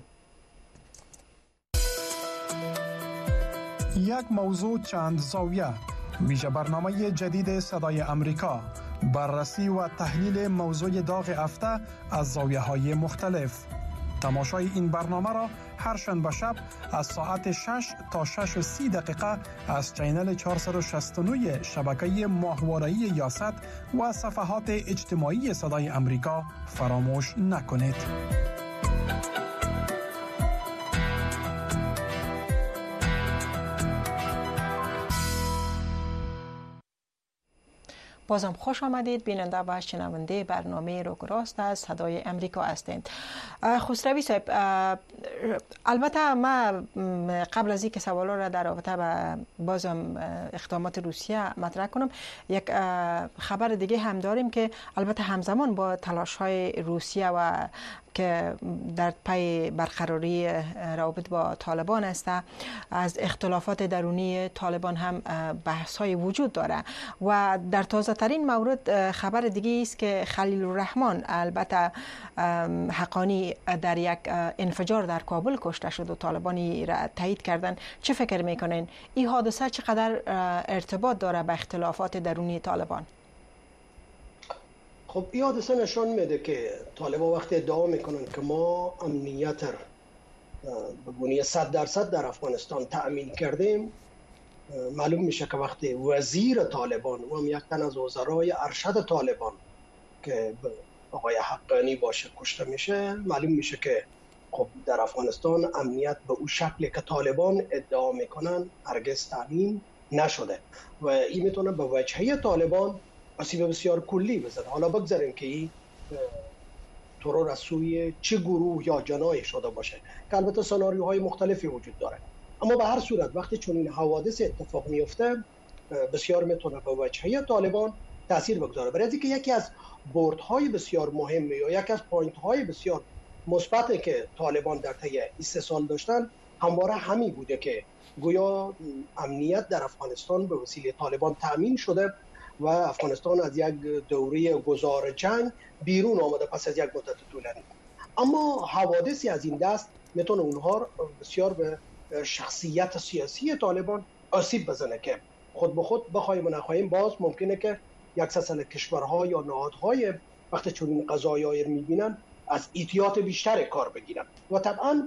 یک موضوع چند زاویه، ویژه برنامه جدید صدای امریکا، بررسی و تحلیل موضوع داغ هفته از زاویه های مختلف. تماشای این برنامه را هر شنبه شب از ساعت شش تا شش و سی دقیقه از چینل چهارصد و شصت و نه شبکه ماهواره‌ای یاست و صفحات اجتماعی صدای امریکا فراموش نکنید. بازم خوش آمدید بیننده و شنونده برنامه روک راست از صدای امریکا هستید. خسروی صاحب، البته ما قبل از اینکه سوالا را در رابطه با بازم اقدامات روسیه مطرح کنم، یک خبر دیگه هم داریم که البته همزمان با تلاش های روسیه و که در پی برقراری روابط با طالبان است، از اختلافات درونی طالبان هم بحث های وجود داره و در تازه ترین مورد خبر دیگه است که خلیل الرحمن البته حقانی در یک انفجار در کابل کشته شد و طالبانی را تایید کردن. چه فکر میکنین این حادثه چقدر ارتباط داره با اختلافات درونی طالبان؟ خب این حادثه نشان میده که طالبان وقتی ادعا میکنن که ما امنیت را به گونه صد درصد در افغانستان تأمین کردیم، معلوم میشه که وقتی وزیر طالبان و هم یک تن از وزرای ارشد طالبان که آقای حقانی باشه کشته میشه، معلوم میشه که خب در افغانستان امنیت به اون شکلی که طالبان ادعا میکنن هرگز تأمین نشده و این میتونه به وجهه طالبان آسیب بسیار کلی بزنه. حالا بگذاریم که این ترور از سوی چه گروه یا جناح شده باشه که البته سناریوهای مختلفی وجود داره، اما به هر صورت وقتی چون این حوادث اتفاق میفته بسیار میتونه به وجهه طالبان تاثیر بگذاره. برای اینکه یکی از بردهای بسیار مهمی یا یکی از پوینت‌های بسیار مثبتی که طالبان در طی این سه سال داشتن همواره همین بوده که گویا امنیت در افغانستان به وسیله طالبان تأمین شده و افغانستان از یک دوره گذار جنگ بیرون آمده پس از یک مدت طولانی. اما حوادثی از این دست میتونه اونها بسیار به شخصیت سیاسی طالبان آسیب بزنه که خود به خود بخوایم و نخواهیم باز ممکنه که یک سلسله کشورها یا نهادهای وقتی چون این قضایای میبینن از ایتیات بیشتر کار بگیرن و طبعا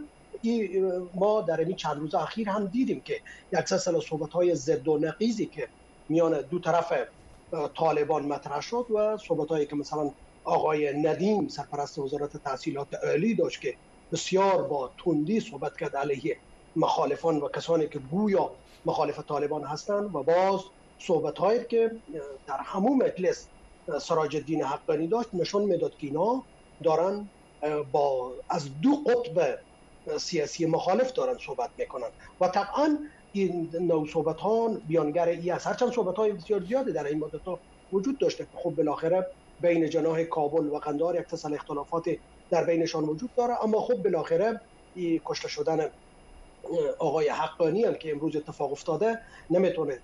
ما در این چند روز اخیر هم دیدیم که یک سلسله صحبت‌های ضد و نقیضی که میان دو طرف طالبان مطرح شد و صحبت‌هایی که مثلا آقای ندیم سرپرست وزارت تحصیلات عالی داشت که بسیار با تندی صحبت کرد علیه مخالفان و کسانی که گویا مخالف طالبان هستند و باز صحبت‌هایی که در همون مجلس سراج الدین حقانی داشت نشان میداد که اینا دارن با از دو قطب سیاسی مخالف دارن صحبت میکنن و طبعا این نوع صحبت ها بیانگر ای است. هرچند صحبت های بسیار زیاده در این مدت ها وجود داشته که خب بالاخره بین جناح کابل و قندهار یک سلسله اختلافات در بینشان وجود داره، اما خب بالاخره این کشته شدن آقای حقانی هم که امروز اتفاق افتاده نمیتونه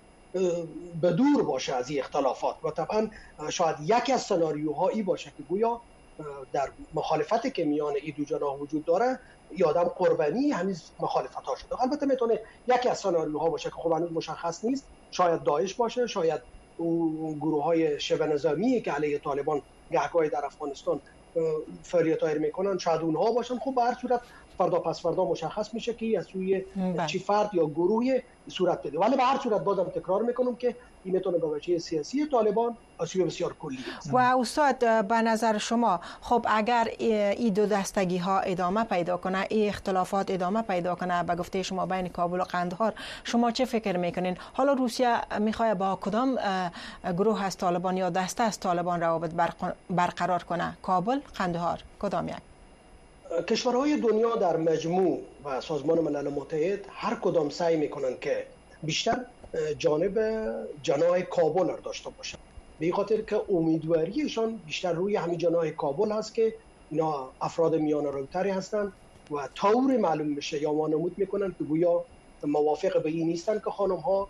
به دور باشه از این اختلافات و طبعا شاید یکی از سناریوها ای باشه که گویا در مخالفتی که میان این دو جناح وجود داره یادم قربانی همین مخالفت ها شده. البته میتونه یکی از سناریوها باشه که خب هنوز مشخص نیست، شاید داعش باشه، شاید اون گروه های شبه نظامی که علیه طالبان گهگاهی در افغانستان فعالیت های میکنن شاید اونها باشن. خب به هر صورت فردا پس فردا مشخص میشه که از سوی چی فرد یا گروهی صورت بده، ولی به هر صورت بازم تکرار میکنم که این میتونه به وجه سیاسی طالبان آسیب بسیار کلی است. و استاد به نظر شما خب اگر این دو دستگی ها ادامه پیدا کنه، این اختلافات ادامه پیدا کنه به گفته شما بین کابل و قندهار، شما چه فکر میکنین؟ حالا روسیه میخواد با کدام گروه از طالبان یا دسته از طالبان روابط برقرار کنه؟ کابل، قندهار، کدام یک؟ کشورهای دنیا در مجموع و سازمان ملل متحد هر کدام سعی میکنن که بیشتر جانب جناح کابل را داشته باشن به خاطر که امیدواریشان بیشتر روی همین جناح کابل هست که اینا افراد میان روتری هستند و طور معلوم میشه یا وانمود میکنن که گویا موافق به این نیستن که خانم ها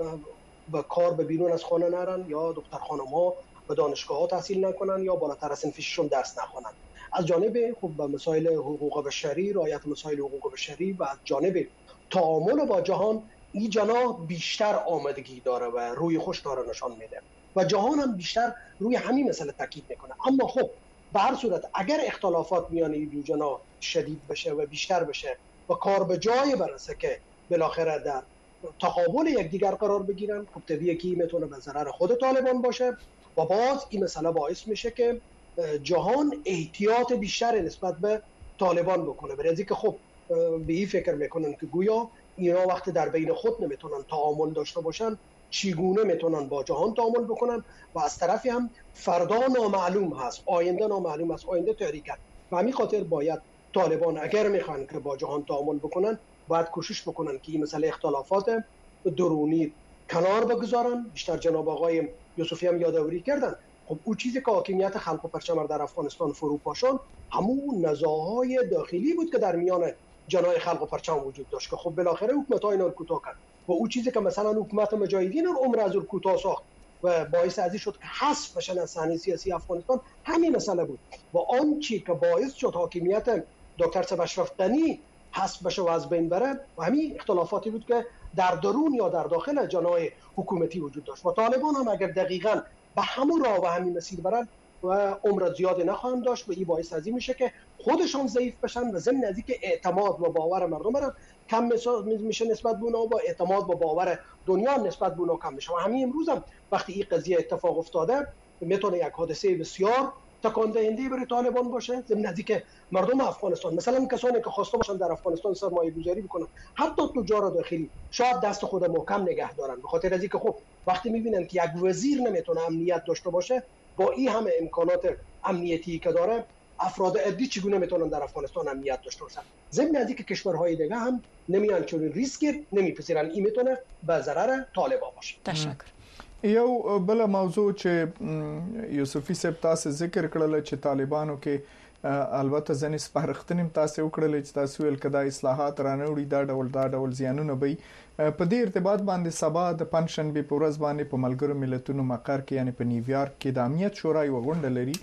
به کار به بیرون از خانه نرن یا دختر خانم ها به دانشگاه ها تحصیل نکنن یا بالاتر از صنف ششم درس نخونن. از جانب خب به مسائل حقوق بشری، رعایت مسائل حقوق بشری و از جانب تعامل با جهان این جناح بیشتر آمادگی داره و روی خوش داره نشان میده و جهان هم بیشتر روی همین مسئله تاکید میکنه. اما خب به هر صورت اگر اختلافات میان این دو جناح شدید بشه و بیشتر بشه و کار به جای برسه که بالاخره در تقابل یکدیگر قرار بگیرن، خب طبیعیه که میتونه به ضرر خود طالبان باشه و باز این مسئله باعث میشه که جهان احتیاط بیشتر نسبت به طالبان بکنه، برای اینکه خب به این فکر میکنن که گویا اینا وقتی در بین خود نمیتونن تعامل داشته باشن چگونه میتونن با جهان تعامل بکنن و از طرفی هم فردا نامعلوم هست، آینده نامعلوم است، آینده تاریک است و همین خاطر باید طالبان اگر میخوان که با جهان تعامل بکنن باید کوشش بکنن که این مسئله اختلافات درونی کنار بگذارن. بیشتر جناب آقای یوسفی هم یادآوری کردن، خب اون چیزی که حاکمیت خلق و پرچم در افغانستان فرو پاشان همون نزاعهای داخلی بود که در میان جناح خلق و پرچم وجود داشت که خب بالاخره حکومت های اینا رو کوتاه کرد و اون چیزی که مثلا حکومت مجاهدین رو عمر از اون کوتاه ساخت و باعث ازی شد که حذف بشن از صحنه سیاسی افغانستان همین مسئله بود و آن چی که باعث شد حاکمیت دکتر اشرف غنی حذف بشه و از بین بره و همین اختلافاتی بود که در درون یا در داخل جناح حکومتی وجود داشت و طالبان هم اگر دقیقاً به همون راه و همین مسیر برن و عمر زیاد نخواهند داشت و این باعث ازی میشه که خودشان ضعیف بشن و ضمن از اینکه اعتماد و باور مردم را کم میشه نسبت به اونها و اعتماد و باور دنیا نسبت به اونها کم میشه و همین امروز هم وقتی این قضیه اتفاق افتاده میتونه یک حادثه بسیار تکان دهنده برای طالبان باشه، ضمن از اینکه مردم افغانستان مثلا کسانی که خواسته باشن در افغانستان سرمایه گذاری بکنن حتی تجار داخلی شاید دست خود محکم نگه دارن به خاطر از اینکه خب وقتی میبینن که یک وزیر نمیتونه امنیت داشته باشه با این همه امکانات امنیتی که داره افراد عادی چگونه میتونن در افغانستان امنیت داشته باشن، ضمن از اینکه کشورهای دیگه هم نمیان چون ریسک نمیپذیرن این میتونه به ضرر طالبان باشه. تشکر. یو بل موضوع چې یوسفی صاحب تاسو ذکر کړل چې طالبانو کې البته ځنې سپارښتنې تاسو وکړل چې تاسو ول کدا اصلاحات رانوړي دا ډول دا ډول زیانونه به په دې ارتباط باندې سبا د پنځشنبه په ورځ باندې په ملګرو ملتونو مقر کې یعنی په نیویارک کې د امنیت شورا یو غونډه لري،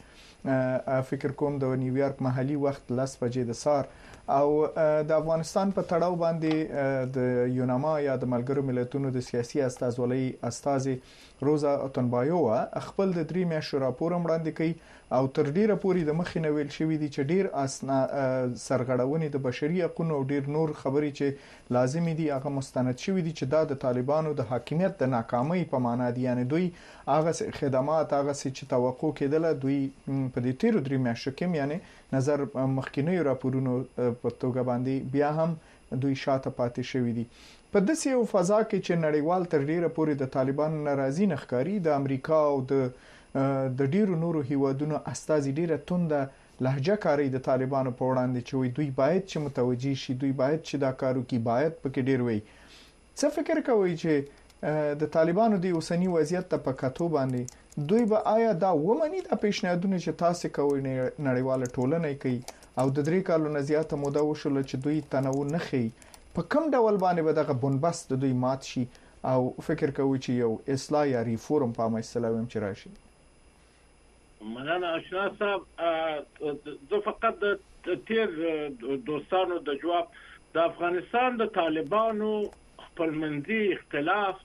فکر کوم د نیویارک محلي وخت لس بجې د سار او د افغانستان په تړاو باندې د یوناما یا د ملګرو ملتونو د سیاسي استازولۍ استاذ روزا اتنبایووا خپل د درې میاشتو راپور وړاندې کوي او تر ډیره پورې د مخې نه ویل شوی دی چې ډیر اسنا سرغړونې د بشري حقوقو او ډیر نور خبرې چې لازمي دي هغه مستند شوی دی چې دا د طالبانو د حاکمیت د ناکامۍ په معنا دي، یعنی دوی هغه خدمات هغه چې توقع کېدله دوی په دې تیرو درې میاشتو کې یعنی نظر مخکینی راپورونو په توګه باندې بیا هم دوی شاته پاتې شوی دي. په داسې یو فضا کې چې نړیوال تر ډیره پورې د طالبانو ناراضي نخکاری د امریکا او د د ډیرو نورو هیوادونو استازي ډیره تونده لهجه کاری د طالبانو په وړاندې چې دوی باید چې متوجي شي، دوی باید چې دا کارو کې باید پکې ډیر وي. څه فکر کوي چې د طالبانو د اوسنی وضعیت ته په کتو باندې دوی به آیا دا ومني د پیشنهادونه چې تاسو کوي نړیواله ټولنه کوي او د درې کالو نه زیاته موده وشول چې دوی تنوع نه خي په کوم ډول باندې به دغه بنبست د دوی مات شي او فکر کوي چې یو اصلاح یا ریفورم په مسله ویم چې راشي؟ مننه آشنا صاحب، زه فقط د تیر دوستانو د جواب د افغانستان د طالبانو خپلمنځي اختلاف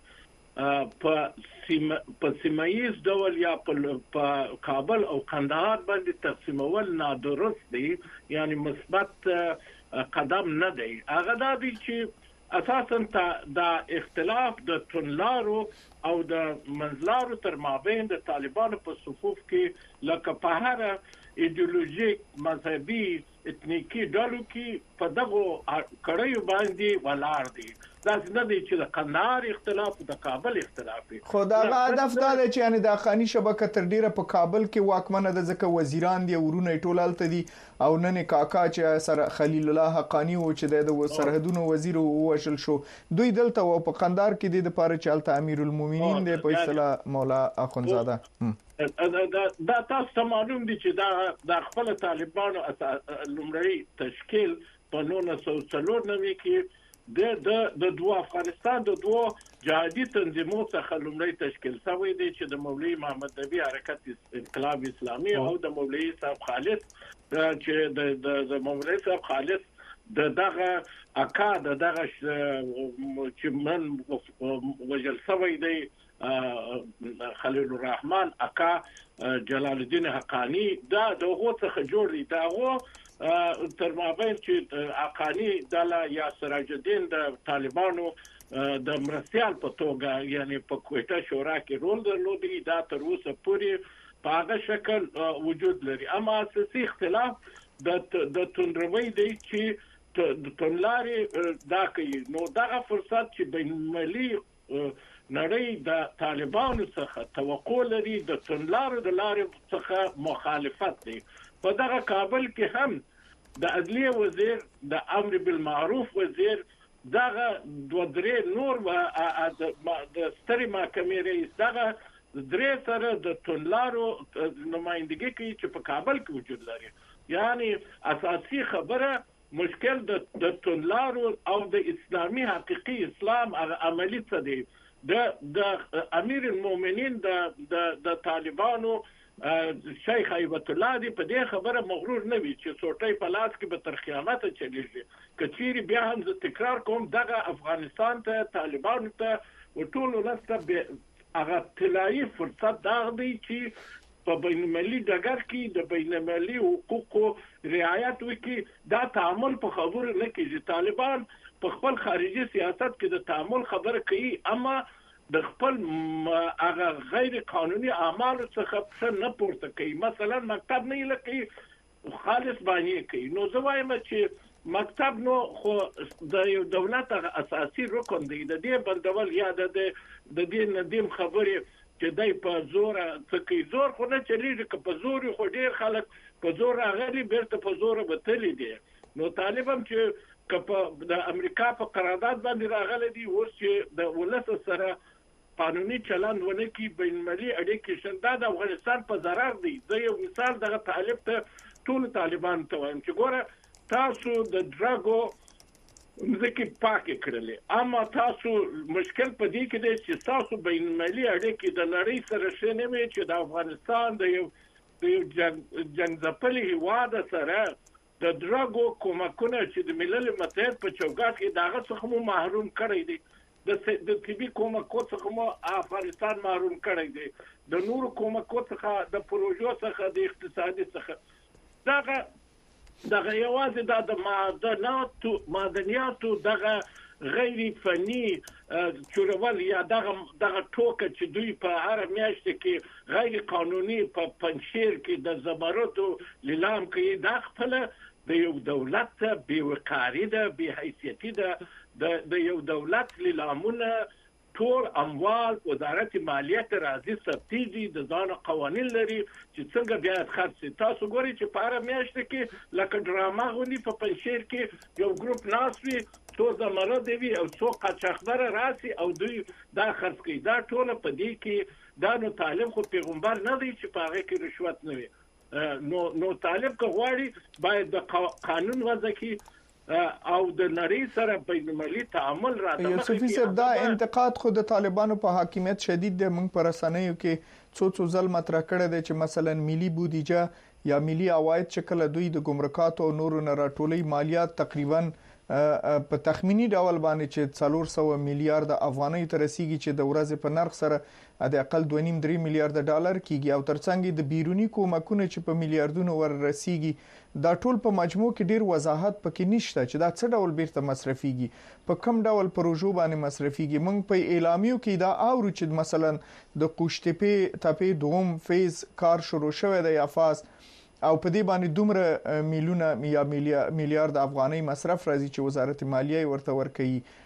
په سیمایي ډول یا په کابل او کندهار باندې تقسیمول نادرست دي، یعنی مثبت قدم نه دی. هغه دا دی چې اساسا د اختلاف د تنلارو او د منځلارو تر مابین د طالبانو په صفوف کې لکه په هر ایدئولوژیک مذهبي اتنیکی ډلو کې په دغه کړیو باندې ولاړ دي دا نه دی چې د قندهار اختلاف د کابل اختلاف خو دا هدف دا دی چې یعنی د افغاني شبکه تر ډیره په کابل کې واکمنه د ځکه وزیران دی ورونه ټولالته دي او نن کاکا چې سره خلیل الله حقانی و چې د سرحدونو وزیر وشل شو دوی دلته و په قندهار کې د لپاره چالت امیر المؤمنین دی په اصطلاح مولا اخونزاده دا دا تاسو معلوم دي چې دا د خپل طالبانو لومړی تشکیل په نولس سوه څلور نوي کې د د د دوه افغانستان د دوه جهادي تنظیمونو څخه لومړی تشکیل شوی دی چې د مولوی محمد نبی حرکت انقلاب اسلامي او د مولوی صاحب خالد چې د د مولوی صاحب خالد د دغه اکا د دغه چې من وجل شوی دی خلیل الرحمن اکا جلال الدین حقانی دا دغه څخه جوړ دي داغه تر مابین چې حقانی د یا سراج الدین د طالبانو د مرستيال په توګه یعنی په کوټه شورا کې رول درلودي دا تر اوسه پورې په هغه شکل وجود لري اما اساسي اختلاف د د تندروي دی چې د تنلاري دا کوي نو دغه فرصت چې بین المللي نړۍ د طالبانو څخه توقع لري د تنلارو د لارې څخه مخالفت دی په دغه کابل کې هم د عدلیه وزیر د امر بالمعروف وزیر دغه دوه درې نور و د ستري محکمې رئیس دغه درې سره د تنلارو نمائندګي کوي چې په کابل کې وجود لري یعنی اساسي خبره مشکل د د تنلارو او د اسلامي حقيقي اسلام عملی څه دی د د امیر المؤمنین د د طالبانو شیخ هیبت الله دی په دې خبره مغرور نه وي چې سوټي په لاس کې به تر قیامت چلیږي کچيري بیا هم زه تکرار کوم دغه افغانستان ته طالبانو ته ټول ولسته به هغه طلایی فرصت دا دی چې په بین المللي ډګر کې د بین المللي حقوقو رعایت وکړي دا تعامل په خبره نه کېږي طالبان په خپل خارجي سیاست کې د تعامل خبره کوي اما د خپل هغه غیر قانوني اعمال څخه څه نه پورته کوي مثلا مکتب نه لکه خالص باندې کوي نو زه وایم چې مکتب نو خو د یو دولت اساسي رکن دی د دې بندول یا د د دې ندیم خبرې چې دای په زور څه کوي زور خو نه چلیږي که په زور خو ډیر خلک په زور راغلي بیرته په زور بتلی دي نو طالبم چې که د امریکا په قرارداد باندې راغلي دي اوس چې د ولس سره قانوني چلند ونه کی بین المللي اړیکې شنده د افغانستان په ضرر دی زه یو مثال دغه طالب ته ټول طالبان ته وایم چې ګوره تاسو د ډراګو ځکه پاکه کړلې اما تاسو مشکل په دې کې دی چې تاسو بین المللي اړیکې د نړۍ سره شنه وي چې د افغانستان د یو د یو جنګ ځپلي هواد سره د ډراګو کومکونه چې د ملل متحد په چوکاټ کې داغه څخه مو محروم کړی دی د د طبي کومکو څخه مو افغانستان محروم کړی دی د نورو کومکو څخه د پروژو څخه د اقتصادي څخه دغه دغه یوازې د معدناتو معدنیاتو دغه غیر فني چورول یا دغه دغه ټوکه چې دوی په هر میاشت کې غیر قانوني په پنځیر کې د زمردو لیلام کوي دا خپل د یو دولت به وقاری ده به حیثیتي ده د د یو دولت لیلامونه ټول اموال وزارت مالیات راځي سبتیجی د ځان قوانین لري چې څنګه بیا خرڅ تاسو ګوري چې په هر میاشت کې لکه ډراما غونډي په پنځیر کې یو ګروپ ناس وي څو زمره دی او څو قاچاقبر راسي او دوی دا خرڅ کوي دا ټول په دې کې دا نو طالب خو پیغمبر نه دی چې په هغه کې رشوت نه وي نو نو طالب که غواړي باید د قانون وضع کړي او د نړۍ سره بین المللي تعامل راځي یوسفي صاحب دا انتقاد خو د طالبانو په حاکمیت شدید د موږ پر رسنیو کې څو څو ځل مطرح کړی دی چې مثلا ملي بودیجه یا ملي عواید چې کله دوی د ګمرکاتو او نورو نه راټولي مالیات تقریبا په تخمینی ډول باندې چې څلور سوه میلیارډ افغانۍ ته رسیدي چې د ورځې په نرخ سره د اقل دوه نیم درې میلیارډ ډالر کیږي او ترڅنګ د بیرونی کومکونه چې په میلیارډونو ور رسیدي دا ټول په مجموع کې ډیر وضاحت پکې نشته چې دا څه ډول بیرته مصرفيږي په کوم ډول پروژو باندې مصرفيږي موږ په اعلامیو کې دا اورو چې مثلا د قوشتپې تپې دوم فیز کار شروع شوی دی افاس او په دې باندې دومره میلیونه یا میلیارډ افغانۍ مصرف راځي چې وزارت مالیه ورته ورکړي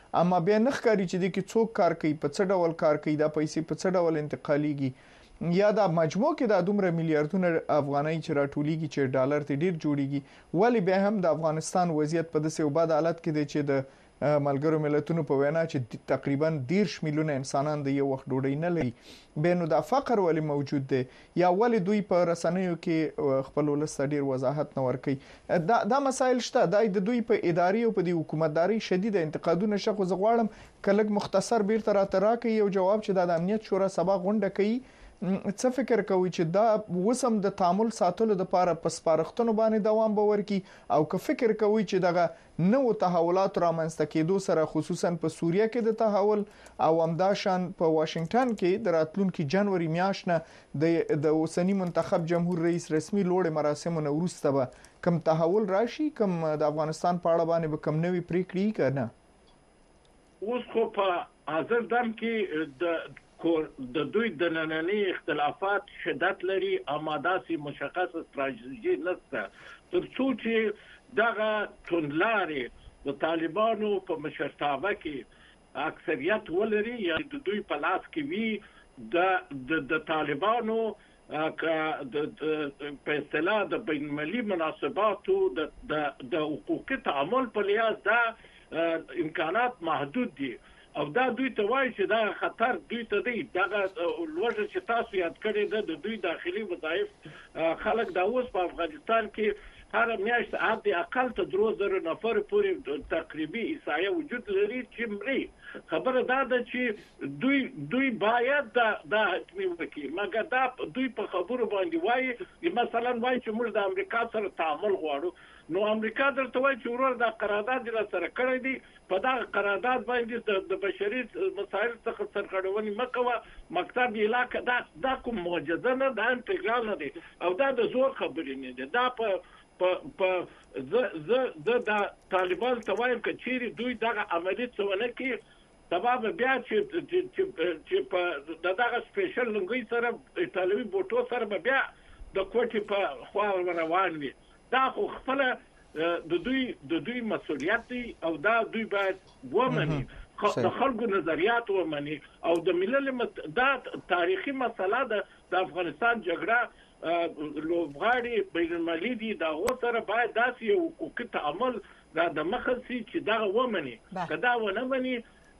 اما بیا نه ښکاري چې د کې څوک کار کوي په څه ډول کار کوي دا پیسې په څه ډول انتقاليږي یا دا مجموع کې د دومره میلیارډونه افغانۍ چې راټولېږي چې ډالر ته ډیر جوړیږي ولی به هم د افغانستان وضعیت په داسې وبد حالت کې دی چې د ملګرو ملتونو په وینا چې تقریبا ډیر میلیونه انسانان د یو وخت ډوډۍ نه لري بینو دا فقر ولی موجود دی یا ولی دوی په رسنیو کې خپل ولست ډیر وضاحت نه ورکوي دا دا مسایل شته د دوی په اداري او په حکومتداري شدید انتقادونه شخو زغړم کله مختصر بیرته راته راکړي یو جواب چې د امنیت شورا سبا غونډه کوي څه فکر کوي چې دا وسم د تعامل ساتلو د لپاره په سپارښتنو باندې دوام باور کی او که فکر کوي چې دغه نو تحولات رامنځته کېدو سره خصوصا په سوریه کې د تحول او همداشان په واشنگټن کې د راتلونکي جنوري میاشت نه د د اوسنی منتخب جمهور رئیس رسمي لوړ مراسم نه وروسته به کم تحول راشي کم د افغانستان په اړه باندې به کم نوي پریکړې کنه اوس خو په حاضر دم کې د د دوی د نننی اختلافات شدت لري اماداسي مشخص استراتیژي نشته تر څو چې دغه توندلاري د طالبانو په مشرتابه کې اکثریت ولري یا د دوی په لاس کې وي د د طالبانو د په اصطلاح د بین‌المللي مناسباتو د د حقوقي تعامل په لحاظ دا امکانات محدود دي او دا دوی ته وایي چې دا خطر دوی ته دی دغه لوړ چې تاسو یاد کړی ده د دوی داخلي وظایف خلک دا اوس په افغانستان کې هر میاشت عادي اقل ته درو زره نفر پورې تقریبي احصایه وجود لري چې مري خبره دا ده چې دوی دوی باید دا د حکمي وکړي مګر دا دوی په خبرو باندې وایي مثلا وایي چې موږ د امریکا سره تعامل غواړو نو امریکا درته وایي چې ورور د قرارداد را سره کړی دی په دا قرارداد باندې د بشري مسایل څخه سرغړونې مکوه مکتب علاقه دا دا کوم معجزه نه دا انټګرال نه دی او دا د زور خبرې نه دي دا په په په ز ز ز دا طالبان ته وایم چې چیرې دوی دغه عملیات څونه کې سبب بیا چې چې په دغه سپیشل لنګوي سره ایتالوي بوټو سره بیا د کوټي په خوا روان وي دا خو خپل د دوی د دوی مسؤلیت دی او دا دوی باید ومني د خلکو نظریات ومني او د ملل دا تاریخي مسله ده د افغانستان جګړه لوبغاړي بین‌المللي دي دا سره باید داسې یو حقوقي تعامل دا د مخسي چې دا ومني کدا ونه مني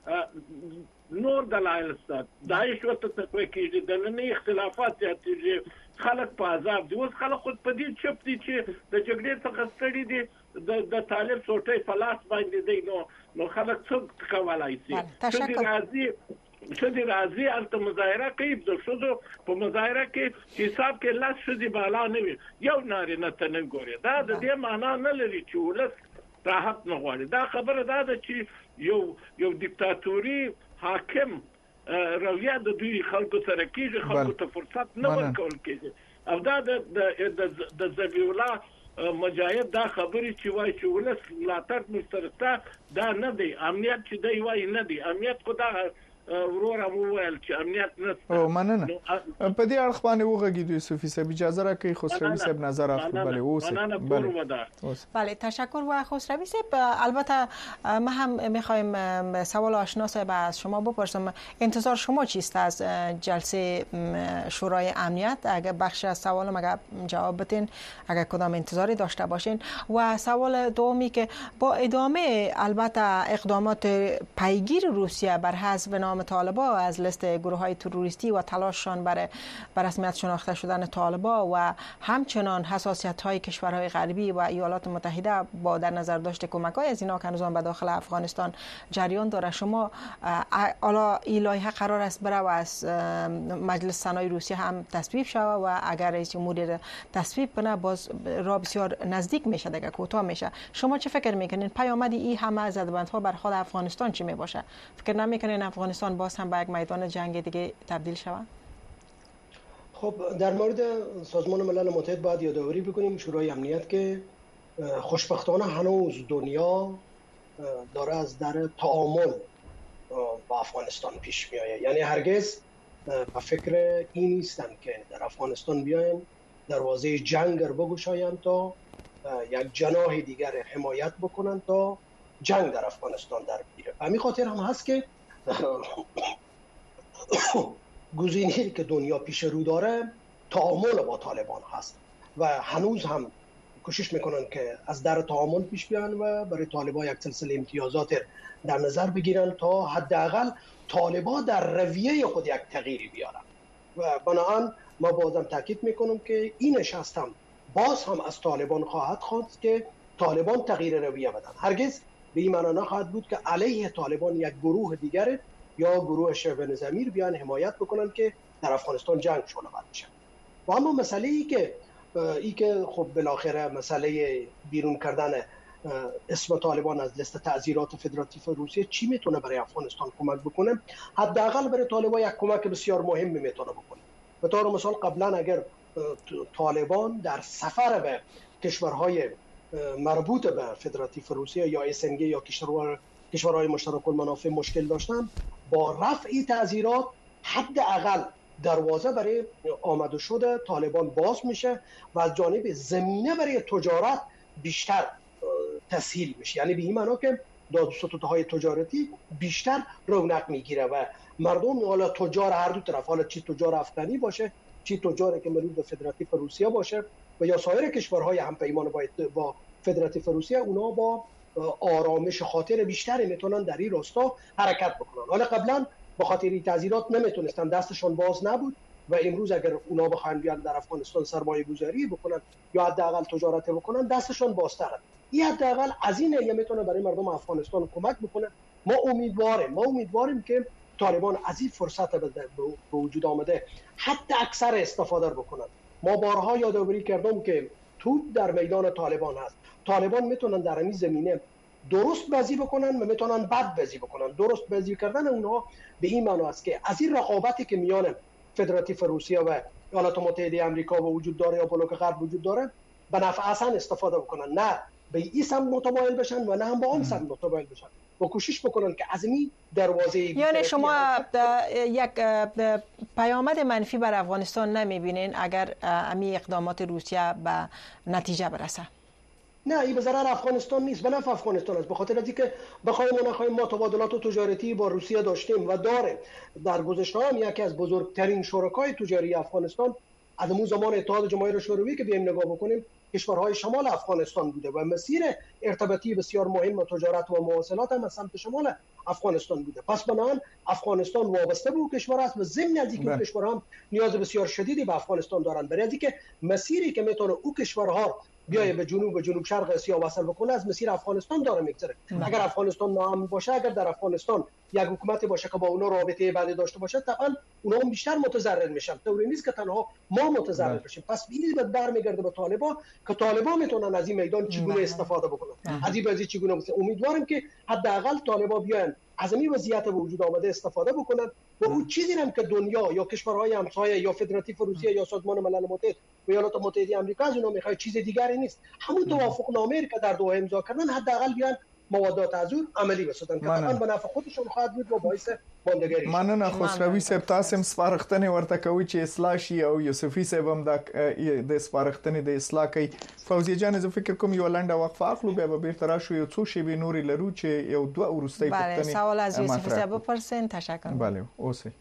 نور دلایل ست دا یو څه څه کېږي د نن اختلافات چې خلک په عذاب دي اوس خلک خود په دې چپ دي چې د جګړې څخه ستړي دي د د طالب سوټي په لاس باندې دی نو نو خلک څه کولای شي چې راځي چې راځي البته مظاهره کوي د شذو په مظاهره کې حساب کې لاس شذي بالا نه وي یو نارینه ته نه ګوري دا د دې معنا نه لري چې ولس راحت نه غواړي دا خبره ده چې یو یو دیکتاتوري حاکم رویه د دوی خلکو سره کېږي خلکو ته فرصت نه ورکول کېږي او دا د د ذبیح الله مجاهد دا خبرې چې وایي چې ولس ملاتړ مسترسته دا نه دی امنیت چې دی وایي نه دی امنیت خو دا ورور مو ویل چې امنیت نشته او مننه په دې اړه باندې وغږیدو یوسفي صاحب اجازه راکړئ خسروی صاحب نظر اخلو بله اوس بله تشکر و خسروی صاحب البته ما هم میخوایم سوال آشنا صاحب از شما بپرسم انتظار شما چیست از جلسه شورای امنیت اگر بخش از سوالم اگر جواب بدین اگر کدام انتظاری داشته باشین و سوال دومی که با ادامه البته اقدامات پیگیر روسیه بر حذف نام طالبان از لیست گروه‌های تروریستی و تلاششان برای بر رسمیت شناخته شدن طالبان و همچنان حساسیت‌های کشورهای غربی و ایالات متحده با در نظر داشت کمک‌های از اینا که هنوز به داخل افغانستان جریان داره شما حالا این لایحه قرار است بره و از مجلس سنای روسیه هم تصویب شود و اگر رئیس جمهوری تصویب کنه باز را بسیار نزدیک میشه دیگه کوتاه میشه شما چه فکر میکنین پیامد این همه زدبندها بر خود افغانستان چی میباشه فکر نمیکنین افغانستان باز هم به یک میدان جنگ دیگه تبدیل شود؟ خب در مورد سازمان ملل متحد باید یادآوری بکنیم شورای امنیت که خوشبختانه هنوز دنیا داره از در تعامل با افغانستان پیش میآید یعنی هرگز به فکر این نیستند که در افغانستان بیاین دروازه جنگ رو بگشایند تا یک جناح دیگر حمایت بکنند تا جنگ در افغانستان در بیاره. همین خاطر هم هست که گزینه‌ای که دنیا پیش رو داره تعامل با طالبان هست و هنوز هم کوشش میکنن که از در تعامل پیش بیان و برای طالبان یک سلسله امتیازات در نظر بگیرن تا حداقل طالبان در رویه خود یک تغییری بیارن. و بنابراین ما بازم تاکید میکنم که این نشست هم باز هم از طالبان خواهد خواست که طالبان تغییر رویه بدن. هرگز به این معنا نخواهد بود که علیه طالبان یک گروه دیگر یا گروه شبه ضمیر بیان حمایت بکنن که در افغانستان جنگ شروع بشه. و اما مسئله ای که ای که خب بالاخره مسئله بیرون کردن اسم طالبان از لیست تعزیرات فدراتیو روسیه چی میتونه برای افغانستان کمک بکنه؟ حداقل برای طالبان یک کمک بسیار مهمی میتونه بکنه. به طور مثال قبلا اگر طالبان در سفر به کشورهای مربوط به فدراتیو روسیه یا اسنگی یا کشورهای مشترک المنافع مشکل داشتن، با رفع تعزیرات حداقل دروازه برای آمد و شد طالبان باز میشه و از جانب زمینه برای تجارت بیشتر تسهیل میشه. یعنی به این معنا که دادوستدهای تجارتی بیشتر رونق میگیره و مردم، حالا تجار هر دو طرف، حالا چی تجار افغانی باشه چی تجاری که مربوط به فدراتیو روسیه باشه و یا سایر کشورهای همپیمان با با فدراتیو روسیه، اونا با آرامش خاطر بیشتری میتونن در این راستا حرکت بکنن. حالا قبلا به خاطر تعزیرات نمیتونستن، دستشون باز نبود و امروز اگر اونا بخواین بیان در افغانستان سرمایه گذاری بکنن یا حداقل تجارت بکنن، دستشون بازتره. این حداقل از این ایه میتونه برای مردم افغانستان کمک بکنه. ما امیدواریم ما امیدواریم که طالبان از این فرصت به وجود آمده حتی اکثر استفاده بکنن. ما بارها یادآوری کردم که توپ در میدان طالبان هست. طالبان میتونن در این زمینه درست بازی بکنن و میتونن بد بازی بکنن. درست بازی کردن اونها به این معنی است که از این رقابتی که میان فدراتیو روسیه و ایالات متحده آمریکا و وجود داره یا بلوک غرب وجود داره به نفع اصلا استفاده بکنن، نه به این سمت متمایل بشن و نه هم به آن سمت متمایل بشن و کوشش بکنن که از این دروازه. یعنی شما یک پیامد منفی بر افغانستان نمیبینین اگر امی اقدامات روسیه به نتیجه برسه؟ نه، این به ضرر افغانستان نیست، به نفع افغانستان است. به خاطر اینکه بخوایم و نخوایم ما تبادلات تجارتی با روسیه داشتیم و داریم. در گذشته هم یکی از بزرگترین شرکای تجاری افغانستان از اون زمان اتحاد جماهیر شوروی که بیایم نگاه بکنیم کشورهای شمال افغانستان بوده و مسیر ارتباطی بسیار مهم و تجارت و مواصلات هم از سمت شمال افغانستان بوده. پس بنابراین افغانستان وابسته به اون کشور است و ضمن از اینکه کشورها نیاز بسیار شدیدی به افغانستان دارند، برای اینکه مسیری که میتونه او کشورها بیایه به جنوب و جنوب شرق آسیا وصل بکنه از مسیر افغانستان داره میگذره. اگر افغانستان ناامن باشه، اگر در افغانستان یک حکومتی باشه که با اونا رابطه بعدی داشته باشه، طبعا اونا هم بیشتر متضرر میشن. طوری نیست که تنها ما متضرر بشیم. پس این به برمیگرده به طالبان که طالبان میتونن از این میدان چگونه استفاده بکنن، از این بازی چگونه بکنن. امیدوارم که حداقل طالبان بیان از این وضعیت به وجود آمده استفاده بکنن و اون چیزی هم که دنیا یا کشورهای همسایه یا فدراتیو روسیه یا سازمان ملل متحد و ایالات متحده آمریکا از اونها میخواد چیز دیگری نیست، همون توافق نامه‌ای که در دوحه امضا کردن حداقل بیان موادات از اون عملی بسازن که طبعا به نفع خودشون خواهد بود و باعث ماندگاری. مننه خسروی صاحب، تاسو سپارښتنې ورته کوي چې اصلاح شي او یوسفي صاحب هم د سپارښتنې د اصلاح کوي. فوزیه جان، زه فکر کوم یو لنډه وقفه اخلو، بیا به بیرته راشو یو څو شیبې نورې لرو چې یو دوه وروستۍ پوښتنې. بله، سوال از یوسفي صاحب بپرسین. تشکر. بله، اوسئ.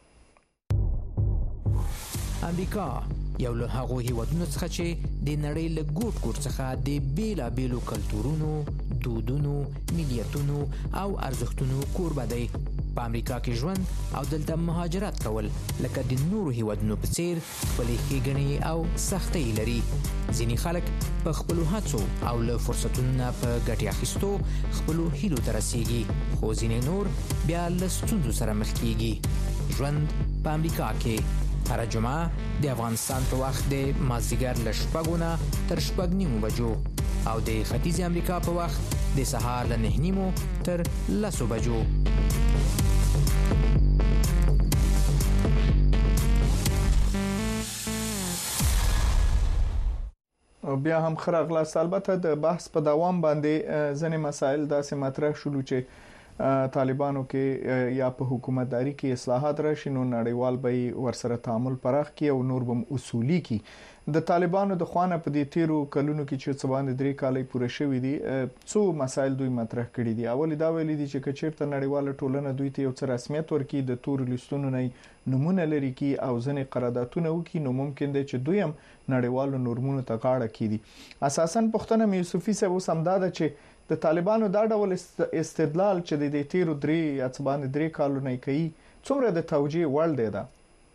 امریکا یو له هغو هیوادونو څخه چې د نړۍ له ګوټ ګوټ څخه د بیلابیلو کلتورونو، دودونو، ملیتونو او ارزښتونو کوربه دی. په امریکا کې ژوند او دلته مهاجرت کول لکه د نورو هیوادونو په څیر خپلې ښېګڼې او سختۍ لري. ځینې خلک په خپلو هڅو او له فرصتونو نه په ګټې اخیستو خپلو هیلو ته رسیږي، خو ځینې نور بیا له ستونزو سره مخ کیږي. ژوند په امریکا کې هر جمعه د افغانستان په وخت د مازدیګر له شپږو نه تر شپږ نیمو بجو او د ختیځې امریکا په وخت د سهار له نهه نیمو تر لسو بجو. او بیا هم خراغلاست. البته د بحث په دوام باندې ځنې مسایل داسې مطرح شول چې طالبانو کې یا په حکومتداري کې اصلاحات راشي نو نړیوال به ورسره تعامل پراخ کړي او نور به اصولي کړي. د طالبانو د خوانه په دې تیرو کلونو کې چې څه باندې درې کالې پوره شوې دي څو مسایل دوی مطرح کړي دي. اول دا ویلي دي چې کچېرته نړیواله ټولنه دوی ته یو څه رسمیت ورکړي د تور لیستونو نه نمونه لري کی او ځنې قراردادونه وکړي نو ممکن دی چې دوی هم نړیوالو نورمونو ته غاړه کړي. اساساً پښتنه یوسفي صاحب وسم دا ده چې د طالبانو دا ډول استدلال چې د تیرو درې یا څه باندې درې کالو نه کوي څومره د توجیه وړ دی ده؟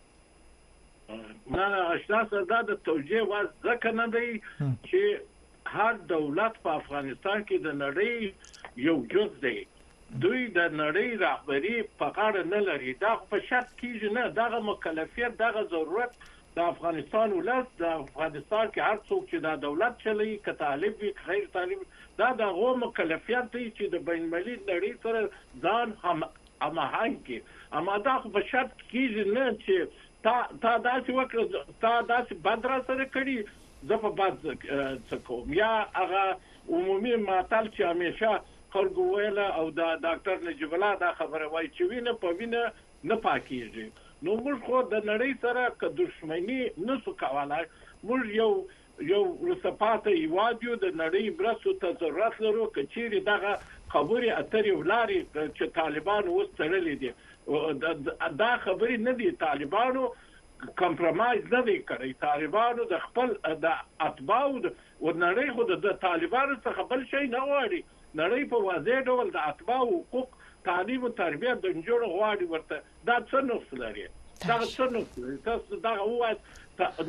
نه اشنا سره د توجیه واز ځکه نه دی چې هر دولت په افغانستان کې د نړۍ یو جز دی. دوی د نړۍ رهبری په غاړه نه لري. دا په شرط کې نه دغه مکلفیت دغه ضرورت د افغانستان ولس د افغانستان کې هر څوک چې دا دولت چلی ک طالب وي غیر طالب دا دغه مکلفیت دی چې د بین المللي نړۍ سره ځان هم هماهنګ کړي. اما دا په شرط کې نه چې تا تا داسې وکړه تا داسې بدر سره کړي زه په بد څه کوم یا هغه عمومي ماتل چې همیشه خلکو ویل او دا ډاکټر نجیب الله دا خبره وایي چې وینه په وینه نه پاکیږي. نو موږ خو د نړۍ سره که دښمني نسو کولای. موږ یو یو رسپاته یوادیو د نړۍ برسو ته ضرورت لرو که چیرې دغه خبرې اترې ولاري چې طالبان اوس تړلې دي. دا خبرې نه دي. طالبانو کمپرمایز نه دی کړی. طالبانو د خپل د اتباعو او نړۍ خو د طالبانو څخه بل شي نه غواړي. نړۍ په واضح ډول د اتباعو حقوق تعلیم او تربیه د جوړ غواړي. ورته دا څه نقص لري؟ دا څه نقص لري؟ تاسو دا وایي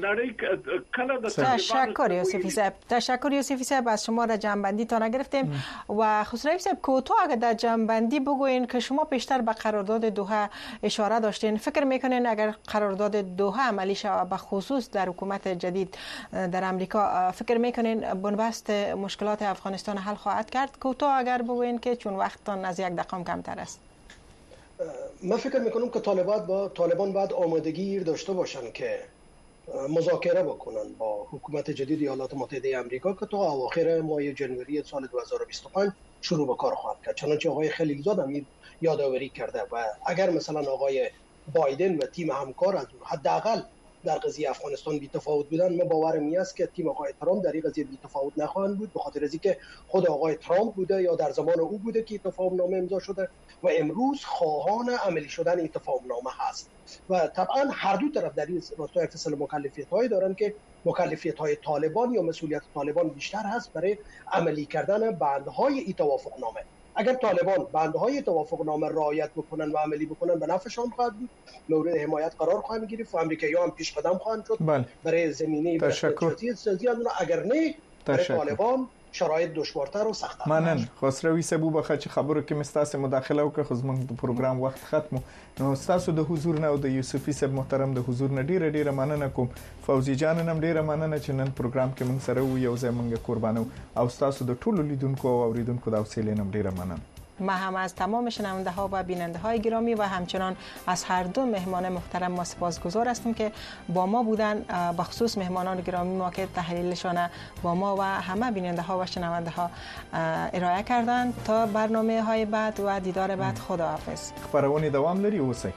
تشکر یوسفی صاحب. تشکر یوسفی صاحب از شما در جنبندی تا نگرفتیم و خسروی صاحب کوتاه اگر در جنبندی بگوین که شما پیشتر به قرارداد دوحه اشاره داشتین فکر میکنین اگر قرارداد دوحه عملی شود به خصوص در حکومت جدید در امریکا فکر میکنین بنبست مشکلات افغانستان حل خواهد کرد؟ کوتاه اگر بگوین که چون وقتتان از یک دقیقه کمتر است. من فکر میکنم که طالبان با طالبان باید آمادگی داشته باشن که مذاکره بکنن با حکومت جدید ایالات متحده آمریکا که تا اواخر ماه جنوری سال دو هزار و بیست و پنج شروع به کار خواهد کرد. چنانچه آقای خلیلزاد هم یادآوری کرده و اگر مثلا آقای بایدن و تیم همکار از حداقل در قضیه افغانستان بی تفاوت بودن من باورم این است که تیم آقای ترامپ در این قضیه بی تفاوت نخواهند بود به خاطر از اینکه خود آقای ترامپ بوده یا در زمان او بوده که تفاهم نامه امضا شده و امروز خواهان عملی شدن این تفاهم نامه هست و طبعا هر دو طرف در این راستا اتصال مکلفیت هایی دارن که مکلفیت های طالبان یا مسئولیت طالبان بیشتر هست برای عملی کردن بندهای این توافق نامه. اگر طالبان بندهای توافق نامه رعایت بکنن و عملی بکنن به نفعشان خواهد بود، مورد حمایت قرار خواهند گرفت و امریکایی‌ها هم پیش قدم خواهند شد بل. برای زمینه برای سازی اگر نه برای طالبان شرایط دشوارتر و سخت‌تر. منن خسروی صاحب بخښه چې خبرو کې مستاسه مداخله وکړه خو زموږ د پروګرام وخت ختمو. نو تاسو د حضور نه او د یوسفي صاحب محترم د حضور نه ډیره ډیره مننه کوم. فوزي جان نن ډیره مننه چې نن پروګرام کې موږ سره و یو ځای موږ قربانو او تاسو د ټولو لیدونکو او اوریدونکو د حوصله نم ډیره مننه. ما هم از تمام شنونده ها و بیننده های گرامی و همچنان از هر دو مهمان محترم ما سپاسگزار هستیم که با ما بودن، بخصوص مهمانان گرامی ما که تحلیلشان با ما و همه بیننده ها و شنونده ها ارائه کردند. تا برنامه های بعد و دیدار بعد خداحافظ. خبرونه دوام لري اوسئ.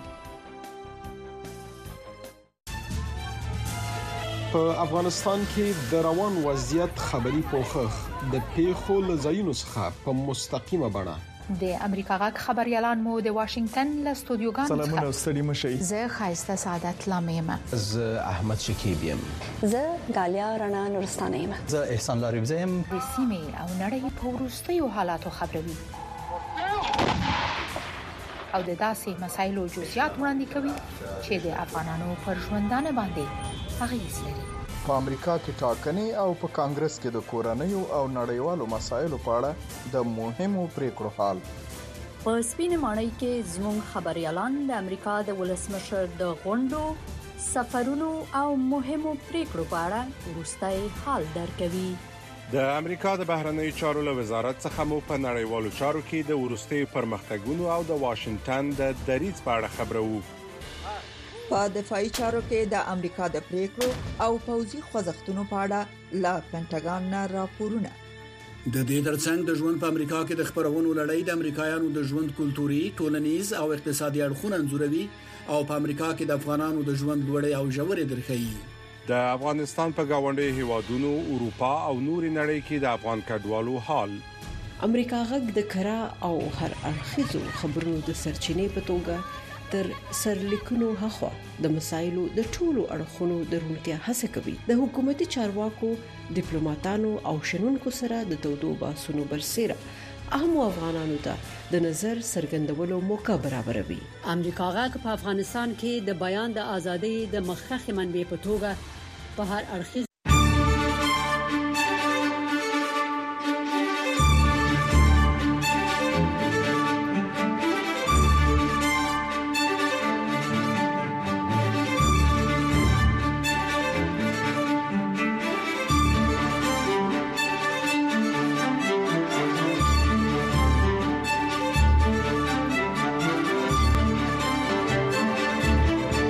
په افغانستان کې د روان وضعیت خبري پوښښ د پیښو لزاینو څخه په مستقیمه بڼه د امریکا غږ خبريالان مو د واشنگټن له استودیوګانو څخه سلامونه ستړي مشئ. زه خایسته سعادت لامیم. زه احمد شکیب یم. زه غالیا رڼا نورستانه یم. زه احسان لاریب یم. د سیمې او نړۍ په وروستیو حالاتو خبروي او د داسې مسایلو جزئیات وړاندې کوي چې د افغانانو پر ژوندانه باندې اغیز لري. په امریکا کې ټاکنې او په کانګرس کې د کورنیو او نړیوالو مسایلو په اړه د مهمو پریکړو حال. په سپینې ماڼۍ کې زموږ خبريالان د امریکا د ولسمشر د غونډو، سفرونو او مهمو پریکړو په اړه وروستي حال درکوي. د امریکا د بهرنی چارو له وزارت څخه مو په نړیوالو چارو کې د وروستي پرمختګونو او د واشنگټن د دریځ په اړه خبرو. په دفاعي چارو کې د امریکا د پریکړو او پوځي خوځښتونو په اړه لا پینټاګان نه راپورونه. د دې ترڅنګ د ژوند په امریکا کې د خبرونو لړۍ د امریکایانو د ژوند کلتوري، ټولنیز او اقتصادي اړخونه انځوروي او په امریکا کې د افغانانو د ژوند لوړې او ژورې درخي. د افغانستان په گاونډي هیوادونو، اروپا او نوري نړۍ کې د افغان کډوالو حال. امریکا غږ د کرا او هر اړخیزو خبرونو د سرچینې په توګه تر سرلیکونو هخوا د مسایلو د ټولو اړخونو درونتیا هڅه کوي. د حکومتي چارواکو، ډیپلوماټانو او شنونکو سره د تودو باسونو برسېره اهم افغانانو ته د نظر څرګندولو موقع برابروي. امریکا غږ په افغانستان کې د بیان د ازادۍ د مخکښ منبع په توګه په هر اړخیز